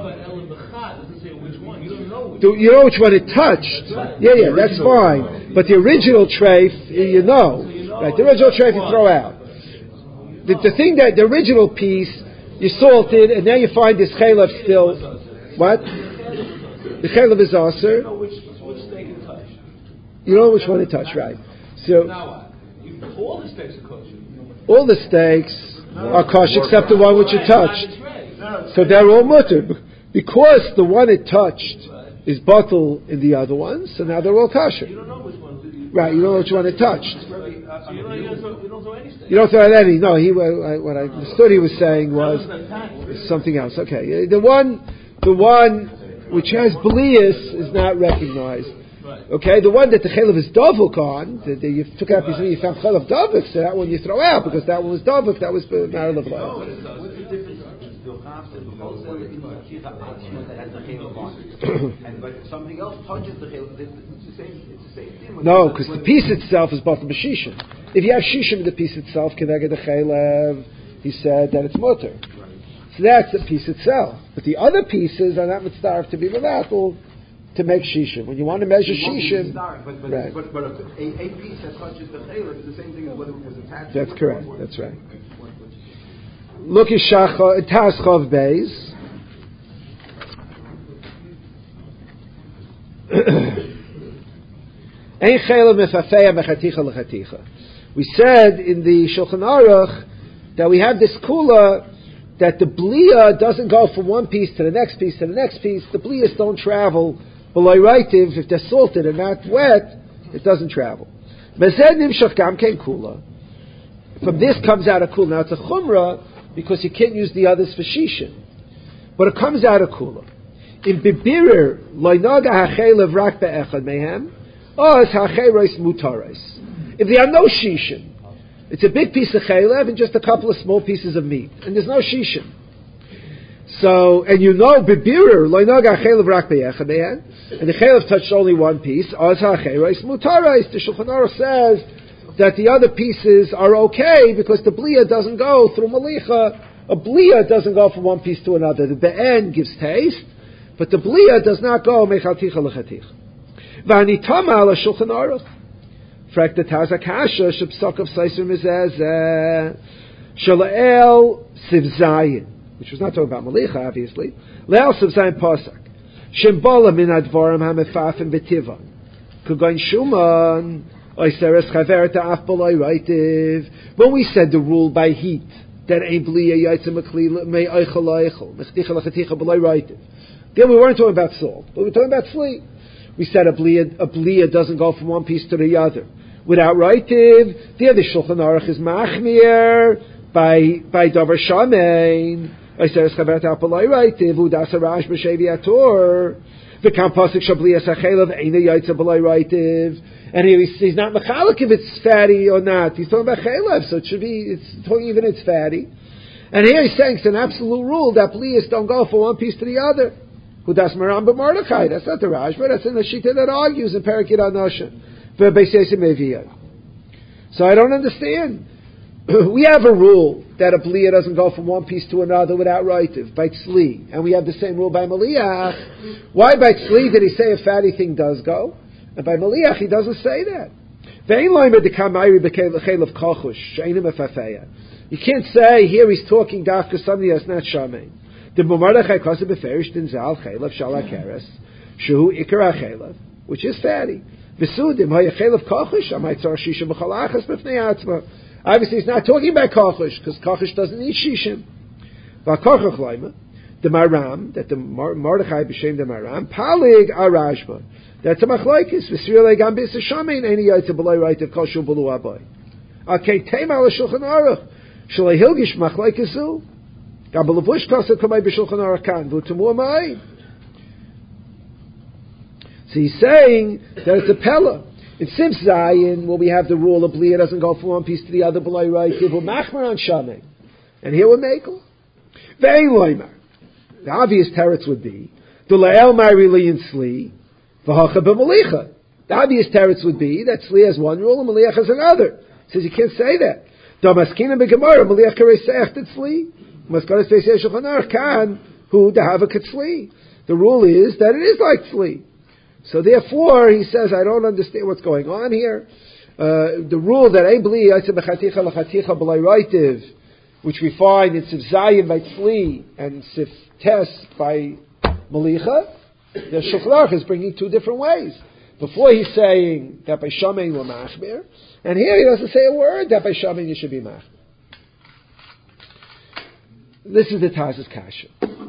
You know which one it touched. Yeah, that's fine. But the original treif, you know. Right, the original treif you throw out. The thing that, the original piece, you salted, and now you find this chaylev still, what? The chaylev is aser. You know which steak it touched. You know which one it touched, right. So, now what? All the steaks are kosher. All the steaks are kosher except the one which it touched. So they're all mutter. Because the one it touched is batel in the other ones, so now they're all kosher. You don't know which one. Right, you don't know which one it touched. So you don't throw any steak. You don't throw out any. No, what I understood he was saying was something else. Okay, the one which has blias is not recognized. Okay, the one that the chaylev is davuk on, you took out piece of meat, you found chaylev davuk, so that one you throw out because that one was davuk, that was married of life. What's the difference between that has the chaylev on it, and but something else touches the chaylev? It's the same thing. No, because the piece itself is batel b'shishim. If you have shishim in the piece itself, keneged the chaylev, he said that it's mutter. So that's the piece itself. But the other pieces are not mitzvah to be mevatel to make shishim. When you want to measure shishim, but a piece that touches the chaylev is the same thing as whether it was attached. That's correct. That's right. Look at Tas Chav Beis. We said in the Shulchan Aruch that we have this kula that the blia doesn't go from one piece to the next piece to the next piece. The blias don't travel below raitiv. If they're salted and not wet, it doesn't travel. From this comes out a kula. Now it's a chumrah because you can't use the others for shishin, but it comes out a kula. In bibirir loinaga hachelev rak be'echad mehem, os hacheres mutares. If there are no shishin, it's a big piece of chaylev and just a couple of small pieces of meat, and there's no shishin. So, and you know, bebirur loinaga chaylev rak beyechadein, and the chaylev touched only one piece. Az ha'chayreis mutarais. The Shulchan Aruch says that the other pieces are okay because the blia doesn't go through malicha. A blia doesn't go from one piece to another. The be'en gives taste, but the blia does not go mechaticha l'chaticha. V'anitama ala Shulchan Aruch. Frak the tazakasha shepsakav seiser mizeh shalael sivzayin, which was not talking about malicha, obviously. Le'el sivzayin pasak shembala min advarim hamefafim b'tiva kugain shuman oiseres chaver ta'af b'loi reitiv. When we said the rule by heat that ein blia yaitza mekli mei oichel oichel mechticha l'chaticha b'loi reitiv, then we weren't talking about salt, but we were talking about sli. We said a blia doesn't go from one piece to the other without reitiv. The other Shulchan Aruch is machmir by davar shamein. I said es chaver ta'apolai reitiv udas harash b'shevi ator v'kam pasuk shablia sachelav eina yaitza b'lai reitiv. And he's not mechalik if it's fatty or not. He's talking about chaylev, so it should be. It's talking even if it's fatty. And here he's saying it's an absolute rule that blias don't go from one piece to the other. Hudas Maram b'Mordechai. That's not the Rashba. That's in the Shita that argues in Perek Yid Anosha. So I don't understand. We have a rule that a blia doesn't go from one piece to another without reitiv by tzli, and we have the same rule by maliach. Why by tzli did he say a fatty thing does go, and by maliach he doesn't say that? You can't say here he's talking dafka something that's not shamein. The Mordechai kosa beferish din zal chaylev shalakeres shehu ikar chaylev, which is fatty. V'sudim haya chaylev kochush amay tzar shisha b'chalachas b'fnei atzma. Obviously, he's not talking about kochush because kochush doesn't eat shishim. V'kochuch loima the maram that the Mordechai b'shem the maram palig arashba. That's a machlokes. V'sirei gam b'sashamein any yaitza b'loi reitiv kol shul b'lu aboy. Okay, teim ala Shulchan Aruch shalei hilgish machlokes zu. So he's saying that it's a pella. In Simch Zayin, where we have the rule of blia doesn't go from one piece to the other, below right, give a machmer on shamei, and here we're makel. Very loimer. The obvious teretz would be the le'el marili and sli v'hacha b'malicha. The obvious teretz would be that sli has one rule and maliach has another. He says you can't say that. Damaskina b'gemara maliach karei se'ech tzli. The rule is that it is like tzli. So therefore, he says, I don't understand what's going on here. The rule that ein bli yaitza b'chaticha l'chaticha b'lai reitiv, which we find in Sif Zayin by tzli and Sif Tes by malicha, the Shulchan Aruch is bringing two different ways. Before he's saying that by shamein we're machmir, and here he doesn't say a word that by shamein you should be machmir. This is the Taz's kasha.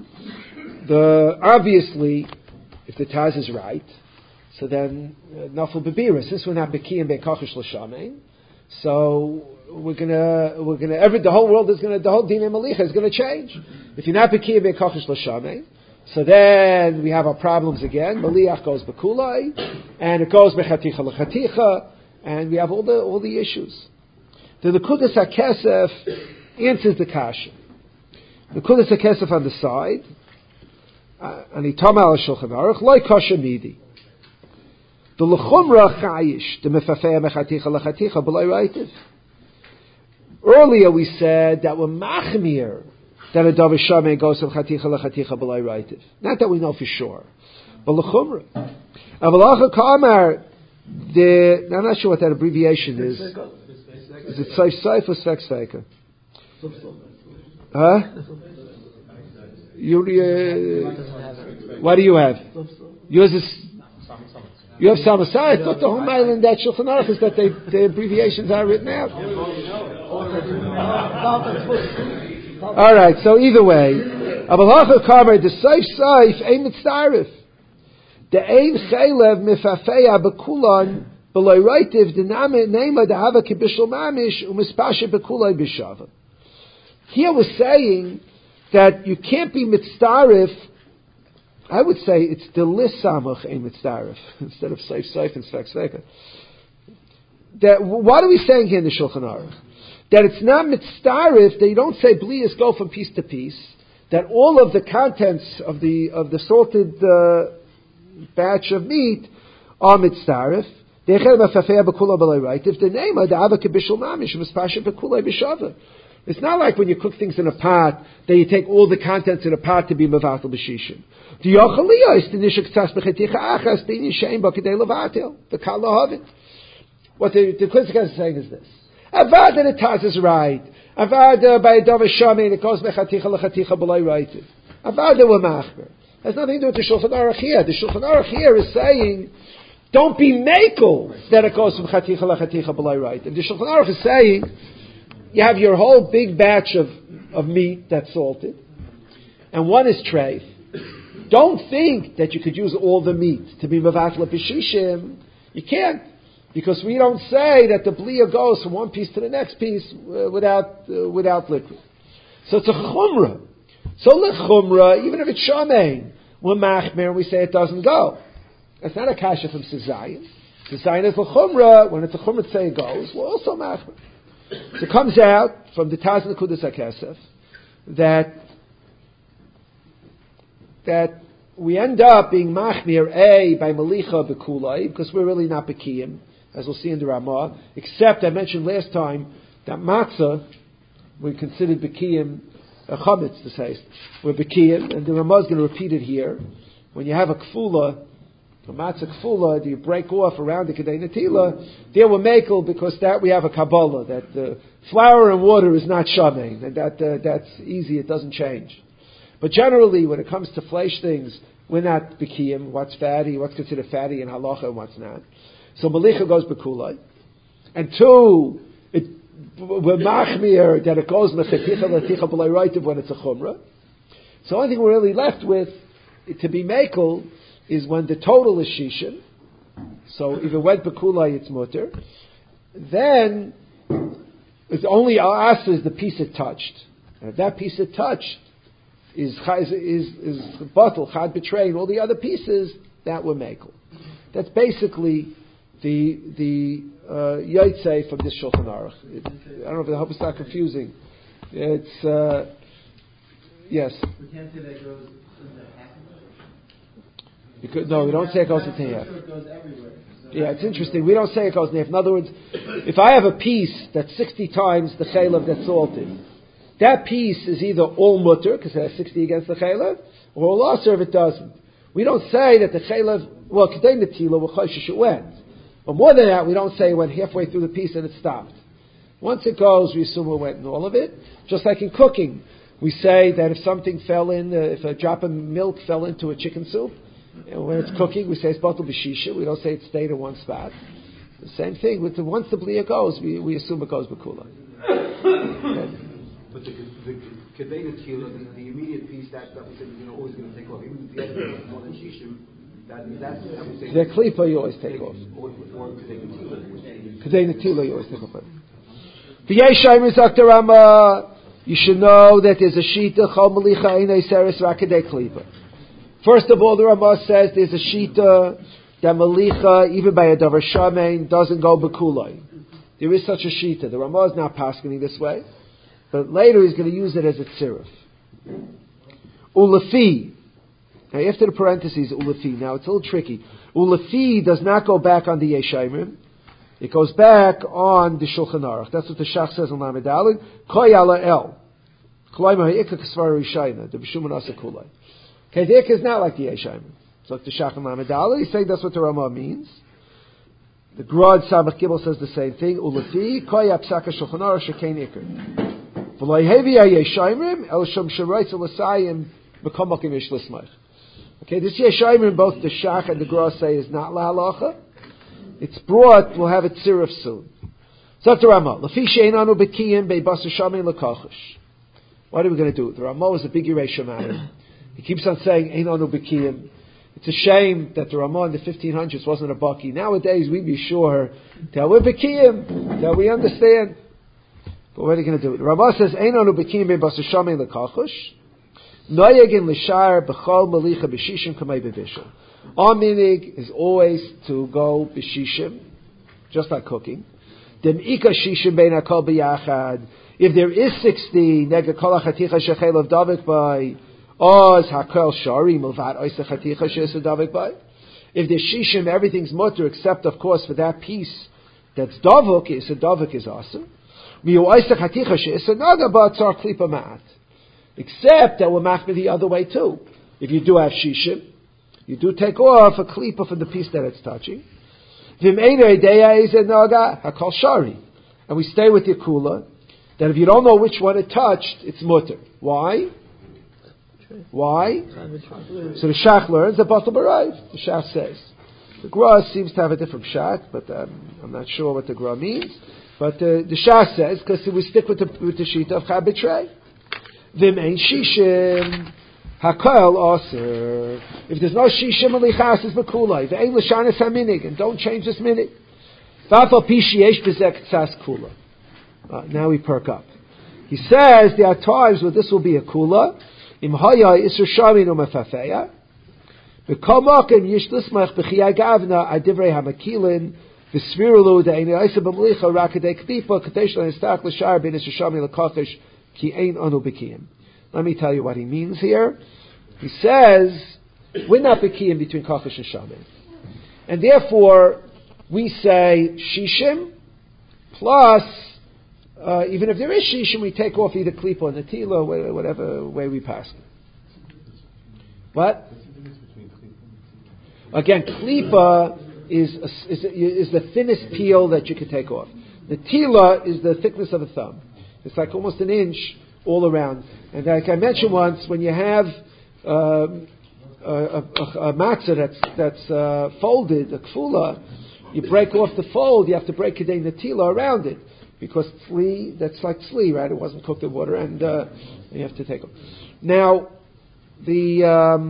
Obviously, if the Taz is right, so then nafel bebiris. Since we're not beki and bekochish l'shamein, so the whole world is the whole din malicha is gonna change. If you're not beki and bekochish l'shamein, so then we have our problems again. Maliach goes bekulai, and it goes bechaticha l'chaticha, and we have all the issues. The Nekudas HaKesef answers the kasha. The Nekudas HaKesef on the side, and he tam al Shulchan Aruch loy kasha midi. The lechumra chayish the mefafei mechaticha lechaticha b'loy reitiv. Earlier we said that we're machmir that a davar shamein goes from chaticha lechaticha b'loy reitiv. Not that we know for sure, but lechumra. Avalacha kamar I'm not sure what that abbreviation is. Is it Seif or Sfek Sveika? Huh? What do you have? Yours is. You have Samasai. I thought the whole island that Shulchan Aruch is that the abbreviations are written out. All right. So either way, Avalacha Kamer the Seif Ein Mitzarif. The Ein Chaylev Mifafeya Bekulan B'loy Reitiv Diname Neima Dehava Kibishul Mamish Umispashe Bekulay Bishava. Here we're saying that you can't be mitzdarif. I would say it's delis samach a mitzdarif instead of seif and sfek sveka. That what are we saying here in the Shulchan Aruch? That it's not mitzdarif. They don't say blias go from piece to piece. that all of the contents of the salted batch of meat are mitzaref. If the name of the avak bishul mamish mispasha bekulay b'shava. It's not like when you cook things in a pot that you take all the contents in a pot to be mevatel b'shishim. The yochaliyah is the nishuk tzas b'cheticha achas the nishaim b'kidei levatel the kal lahavit. What the Kliskas is saying is this: avad that the Taz is right. Avad by a davar shamin it goes mechaticha lechaticha b'lay righted. Avad we're machmer. Has nothing to do with the Shulchan Aruch here. The Shulchan Aruch here is saying, don't be makel that it goes from chaticha lechaticha b'lay righted. The Shulchan Aruch is saying, you have your whole big batch of meat that's salted, and one is treif. Don't think that you could use all the meat to be mevatel b'shishim. You can't, because we don't say that the bliya goes from one piece to the next piece without liquid. So it's a chumrah. So lechumrah, even if it's shamein, we're machmer and we say it doesn't go. That's not a kasha from Sizayin. Sizayin is lechumrah. When it's a chumrah to say it goes, we're also machmer. So it comes out from the Taz Nekudas HaKesef that we end up being machmir by malicha bekulai, because we're really not bekiyim, as we'll see in the Ramah. Except I mentioned last time that matzah we considered bekiyim chametz to say we're bekiyim, and the Ramah is going to repeat it here. When you have a kfula, a matzah kfula, do you break off around the kedei netila? There we're makel, because that we have a kabbalah that flour and water is not shamein, and that's easy, it doesn't change. But generally, when it comes to flesh things, we're not bekiyim. What's fatty? What's considered fatty in halacha, and what's not? So malicha goes bekulai, and two, we're machmir that it goes mecheticha leticha b'lay roitiv when it's a chumrah. So the only thing we're really left with to be makel is when the total is shishin. So if it went bekulai, it's mutter. Then it's only asa is the piece it touched. And if that piece it touched is bottle, chad betrayed, all the other pieces, that were makel. That's basically the Yotzei from this Shulchan Aruch. I don't know if I hope it's not confusing. It's yes. We can't say that goes into half. Because, no, we don't say it goes into half. It goes everywhere. So yeah, it's interesting. We don't say it goes in half. In other words, if I have a piece that's 60 times the chaylev that's salted, that piece is either all mutter, because it has 60 against the chaylev, or all aser if it doesn't. We don't say that the chaylev, well, kedei netila, we're choshish it went. But more than that, we don't say it went halfway through the piece and it stopped. Once it goes, we assume it went in all of it. Just like in cooking, we say that if something fell in, if a drop of milk fell into a chicken soup, and when it's cooking, we say it's batel b'shisha. We don't say it stayed in one spot. The same thing. Once the bliya goes, we assume it goes b'kula. But the kedei netila, the immediate piece that we said always going to take off, even if the other is more than shishim. The klipa you always take off. Kedei netila you always take off. The Yeshayim Zakta Rama, you should know that there's a shita chol malicha einay seres ra kedei klipa. First of all, the Rama says there's a shita that malicha, even by a davar shamein, doesn't go bekulai. There is such a shita. The Rama is not paskening this way, but later he's going to use it as a tziruf. Ulafi. Now, after the parentheses, ulafi. Now, it's a little tricky. Ulafi does not go back on the Yeshayim. It goes back on the Shulchan Aruch. That's what the Shach says in Lamed Aleph. Koy ala el. K'layma ha'ikka k'svar rishayna. The b'shuman asa kulay. Okay, the ikka is not like the Yeshayim. So it's the Shach in Lamed Aleph. He's saying that's what the Ramah means. The Grod Samach Gimel says the same thing. Ulafi. Koy apsaka Shulchan Aruch shekein ikka. V'lay hevi ha'yeshayim el shom sheroitz elasayim b'komakim yesh lismach. Okay, this Yeshayim, both the Shach and the Gra say is not la halacha. It's brought, we'll have it tziruf soon. So the Ramah, Lafi she'einanu bekiyim be'basu shamin l'kachosh. What are we going to do? The Ramah is a big Yerei matter. He keeps on saying, einanu bekiyim. It's a shame that the Ramah in the 1500s wasn't a baki. Nowadays, we'd be sure that we're bekiyim, that we understand. But what are you going to do? The Ramah says, einanu bekiyim be'basu shamin l'kachosh. Noyegin l'shar b'chol malicha b'shishim kamei b'bishul. Our minig is always to go b'shishim, just like cooking. Dem'ika shishim bein hakol b'yachad. If there is 60, nega kol hachaticha shechel of davik by, oz hakol shari milvat oisa chaticha she'es davik by. If there's shishim, everything's mutter except, of course, for that piece that's davik is awesome. Miu oisa chaticha she'es naga ba tzar klipa ma'at. Except that we're machmir the other way too. If you do have shishim, you do take off a klipa from the piece that it's touching. V'meina ideya is naga hakol shari, and we stay with the kula. That if you don't know which one it touched, it's mutter. Why? Why? So the Shach learns that Batal B'Raiv. The Shach says. The Gra seems to have a different Shach, but I'm not sure what the Gra means. But the Shach says, because we stick with the Shita of Chab B'Trei. Vim ein shishim hakol aser. If there's no shishim alichas is b'kulai. Ve'ein l'shanis haminig, and don't change this minig. V'afal pi sheyesh b'zek tzas kula. Now we perk up. He says there are times where this will be a kula. Im haya isur shamin umafafeya. B'kol makom yish lismach b'chiyai gavna adivrei hamakilin v'svirulu de'ein eisa b'mlicha rakadei k'dipa kadesh l'nistak l'shar bin isur shamin l'kachish ki ein anu b'kiyim. Let me tell you what he means here. He says we're not b'kiyim between kachish and shamin, and therefore we say shishim plus. Even if there is shishim, we take off either klipa or netila, whatever way we pass it. What? Again, klipa is the thinnest peel that you can take off. Netila is the thickness of a thumb. It's like almost an inch all around. And like I mentioned once, when you have a matzah that's folded, a kfula, you break off the fold, you have to break kedei netila around it. Because tzli, that's like tzli, right? It wasn't cooked in water, and you have to take them. Now, the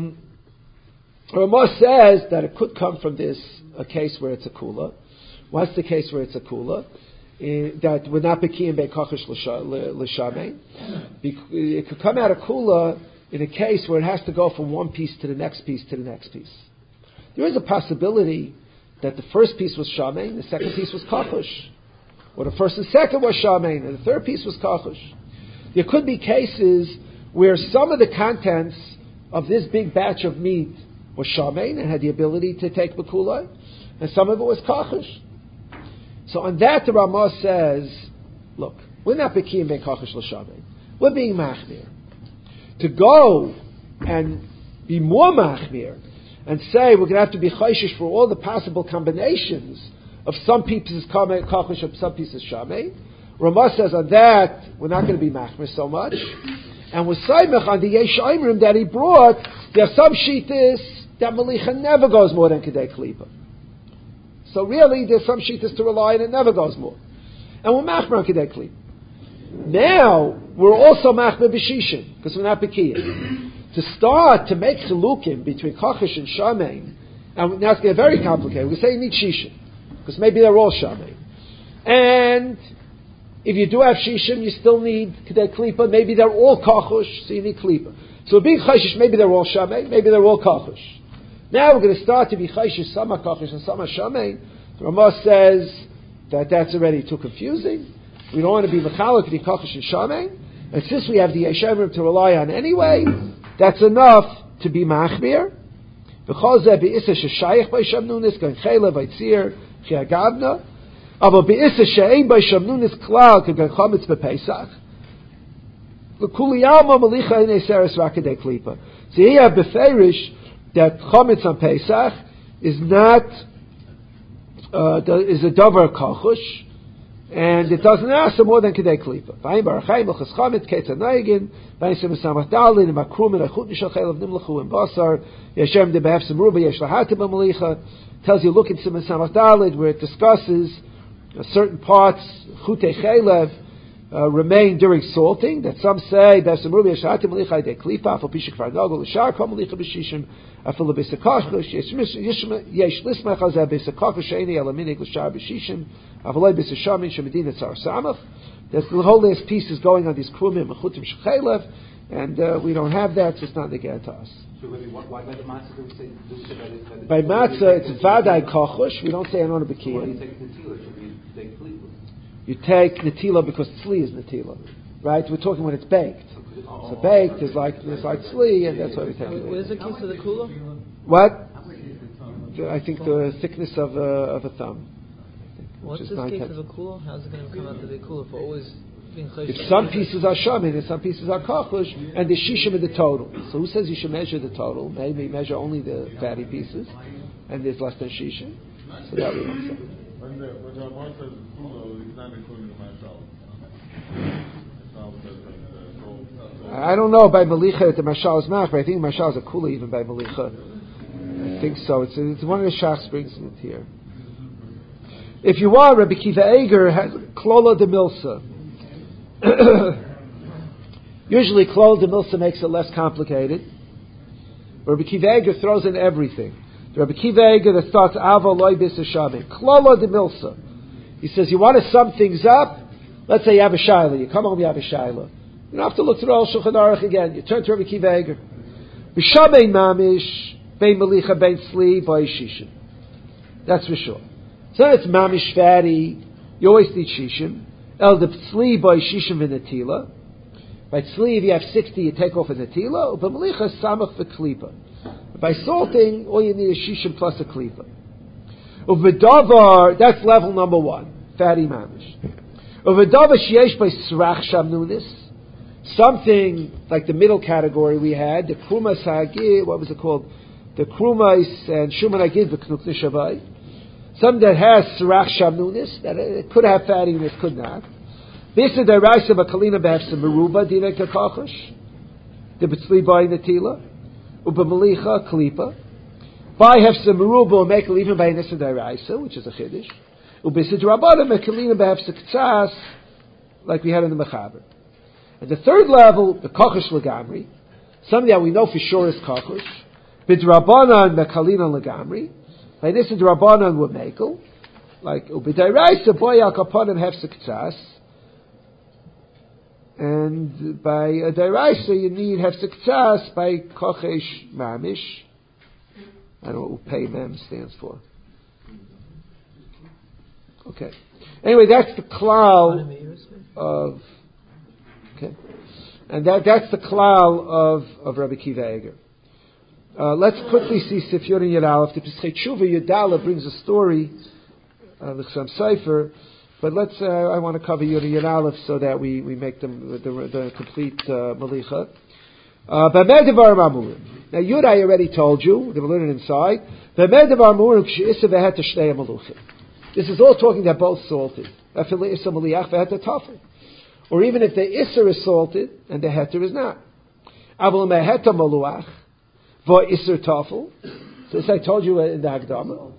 Ramah says that it could come from a case where it's a kula. What's the case where it's a kula? That would not be kiyim be'kachish l'shamei. It could come out of kula in a case where it has to go from one piece to the next piece to the next piece. There is a possibility that the first piece was shamei, the second piece was kachush. Or the first and second was shamein, and the third piece was kachush. There could be cases where some of the contents of this big batch of meat was shamein and had the ability to take bekulai, and some of it was kachush. So on that the Ramah says, look, we're not bekiyim ben kachush l'shamein. We're being machmir. To go and be more machmir and say we're going to have to be chayshish for all the possible combinations of some pieces kachush, of some pieces shamei. Ramah says on that we're not going to be machmer so much, and we're saimach on the yesh imrim that he brought. There are some shittas that malicha never goes more than kedei klipa. So really, there's some shittas to rely on it never goes more, and we're machmer on kedei klipa. Now we're also machmer b'shishim because we're not bekiyim. To start to make chilukim between kachush and shamei, and now it's getting very complicated. We say you need shishim. Because maybe they're all shamein. And if you do have shishim, you still need kedei klipa. Maybe they're all kachush, so you need klipa. So being chayshish, maybe they're all shamein, maybe they're all kachush. Now we're going to start to be chayshish, some are kachush and some are shamein. The Ramah says that that's already too confusing. We don't want to be mechalek between kachush and shamein. And since we have the yeshemrim to rely on anyway, that's enough to be machmir. Because there be isa sheshayich by shamnunis, going chayla by tzir, Chiagavna, aber be'issa she'ein by shamnunis klal k'gan chametz b'Pesach. L'kuliyalma malicha in eseres rakadei klipa. So here you have beferish that chametz on Pesach is not is a davar kachush, and it doesn't ask more than kedei klipa. V'ayim barachayim l'chas chametz ketzah naigin v'ayim semesamach dalin v'makrum and achut nishachel of nimlachu and basar yeshem de be'ef semruba yesh lahatim b'malicha. Tells you, look at Siman Samach Daled, where it discusses certain parts, Chutei Chelev, remain during salting, that some say, Besamrubi Yeshati Malicha De Klipa, Afal Pishik Farnogel, L'shar Kom Malicha B'Shishim, Afal L'Bisakachush, Yesh Lismach Hazeh B'Sakachush, Sheini Elaminik L'shar B'Shishim, Afal B'Sashamin Shemedina Tzar Samach. The whole last piece is going on these Krumim, Chutim Shechelev, and we don't have that, so it's not again to us. So why by the matzah do we say that by matzah, it's vadai kachush. We don't say anona b'kiyim. Why do you take the tefillah? Should be klipa? You take netila because tzli is netila, right? We're talking when it's baked. So baked is like tzli, and that's why we take it. What is the case of the kula? What? I think the thickness of a thumb. What's this case of a kula? How's it going to come out to be kula for always being chayshim? If some pieces are shamin and some pieces are kochush, and the shishim in the total. So who says you should measure the total? Maybe measure only the fatty pieces, and there's less than shishim. So that we don't say. When the Ramon says kula, he's not including the mashal. I don't know by malicha that the mashal is mach, but I think mashal is a kula even by malicha. I think so. It's one of the shachs brings it here. If you are, Rabbi Kiva Eger has klola de milsa. Usually klola de milsa makes it less complicated. Rabbi Kiva Eger throws in everything. The Rabbi Kiva Eger that starts ava loy bis hashabim. Klola de milsa. He says you want to sum things up. Let's say you have a shaila. You come home, you have a shaila. You don't have to look through all Shulchan Aruch again. You turn to Rabbi Kiva Eger. B'shabein mamish bein melicha bein tzli by shishim. That's for sure. So it's mamish fatty. You always need shishim. El the tzli by shishim v'netila. By tzli, if you have 60, you take off a netila. But melicha samach v'klipa. By salting, all you need is shishim plus a klipa. Uvedavar, that's level number 1, fatty mamish. Uvedavar sheyesh by srach shamnunis. Something like the middle category we had, the krumas hagid, what was it called? The krumais and shuman hagid v'knuk nishavai. Something that has srach shamnunis, that it could have fattiness, could not. This is the raisa b'kalina b'hefsa meruba dinei kakachosh. The b'tzli by netila. Ubamalicha klipa. By hefsa meruba make even by nisa deraisa, which is a chiddush. Ubisid rabbanim mekalina b'hefsa k'tzas, like we had in the mechaber. And the third level, the kochush legamri, something that we know for sure is kochush. Bidrabanan mekalina legamri. By nisa drabanan would makel, like ubideraisa boya kaponim hefsa k'tzas. And by a deraisa, you need hefsek by kochesh mamish. I don't know what upei mem stands for. Okay. Anyway, that's the klal of. Okay. And that's the klal of Rabbi Kiva Eger. Let's quickly see Sifyon and Yadalef. The Pesachei Tshuva Yadalef brings a story of the Chassam Sofer. But let's. I want to cover Yud and Aleph so that we make them the complete malicha. Now Yud I already told you. They were learning inside. This is all talking that both salted. Or even if the isser is salted and the heter is not. So this I told you in the Hagdama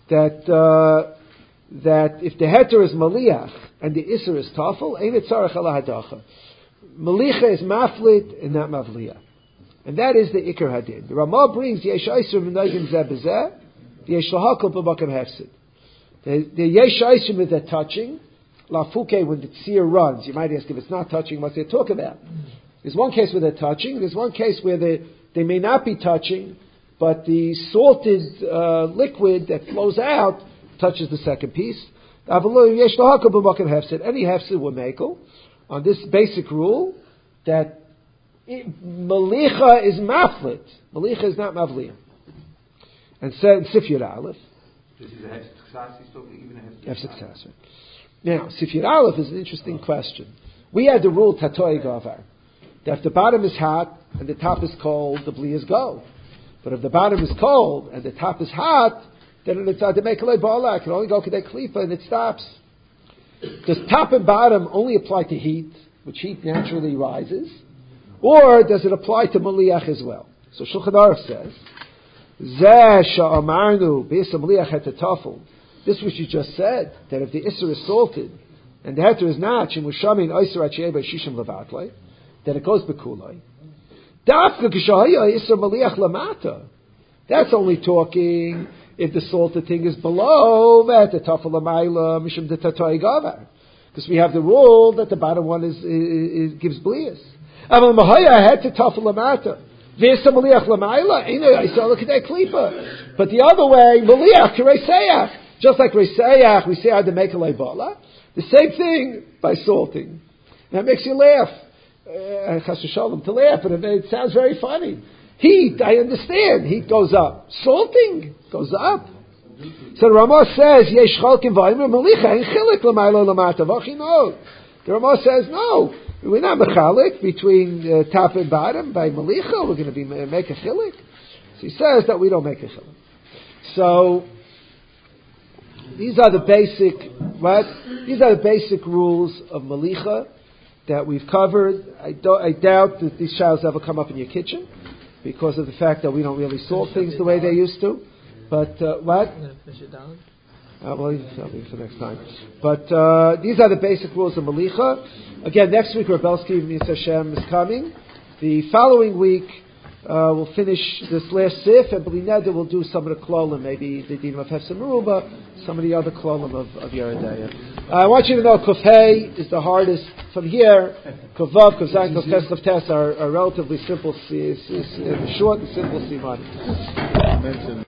that if the heter is maliach and the isser is tafel, ain't it tzarech ala hadacha. Malicha is maflit and not mavliya. And that is the ikar hadin. The Ramah brings yesh aisrim v'noigim zeh b'zeh, yesh lahakol b'makom hefsid. The yesh aisrim is that touching, lafuke when the tzir runs. You might ask if it's not touching, what's they talk about? There's one case where they're touching, there's one case where they may not be touching, but the salted liquid that flows out touches the second piece. Any hefsid will makel on this basic rule that malicha is maflit. Malicha is not mavliya. And said Sifyat Aleph. This is a hefsid even a hefsid. Now, Sifyat Aleph is an interesting question. We had the rule tatoy gavar that if the bottom is hot and the top is cold, the bliyas go. But if the bottom is cold and the top is hot, then it's the mekalei ba'ala. It can only go kedei klipa and it stops. Does top and bottom only apply to heat, which heat naturally rises, or does it apply to maliach as well? So Shulchan Aruch says, Zeh sha'amarnu b'isa maliach hetetafel. This which you just said, that if the isser is salted and the heter is not, shemushamin oiser atchei b'shishim levatlei, then it goes bekulai. Dafka k'shahaya isser maliach lamata. That's only talking if the salted thing is below the tafel amayla mishum de tatoi gavar, because we have the rule that the bottom one is gives blias. Aval mahaya had to tafel amata. V'yisa maliach lamayla ina isala kedei klipa. But the other way, maliach kireiseach. Just like Reisayach, we say Ademeka Leibola. The same thing by salting. And that makes you laugh. Chas v'shalom, to laugh, but it sounds very funny. Heat, I understand. Heat goes up. Salting goes up. So the Ramah says, Yesh chalkim v'aymer malicha, ein chilik l'maylo l'mata v'achinot. The Ramah says, no, we're not mechalik between top and bottom. By malicha, we're going to make a chilik. So he says that we don't make a chilik. So, these are the basic, These are the basic rules of malicha that we've covered. I doubt that these shilas ever come up in your kitchen because of the fact that we don't really salt things the way they used to. But what? I'm going to finish it down. Well, I'll leave for next time. But these are the basic rules of malicha. Again, next week Rebelski Mitzvah Hashem is coming. The following week we'll finish this last sif, and B'lineda will do some of the klolim, maybe the dinim of Hefsem Meruba, some of the other klolim of Yeridaya. I want you to know Kuf Hey is the hardest. From here, Kuf Vav, Kuf Zayin, Kuf Tes, Kuf Tes are relatively simple, short and simple siman.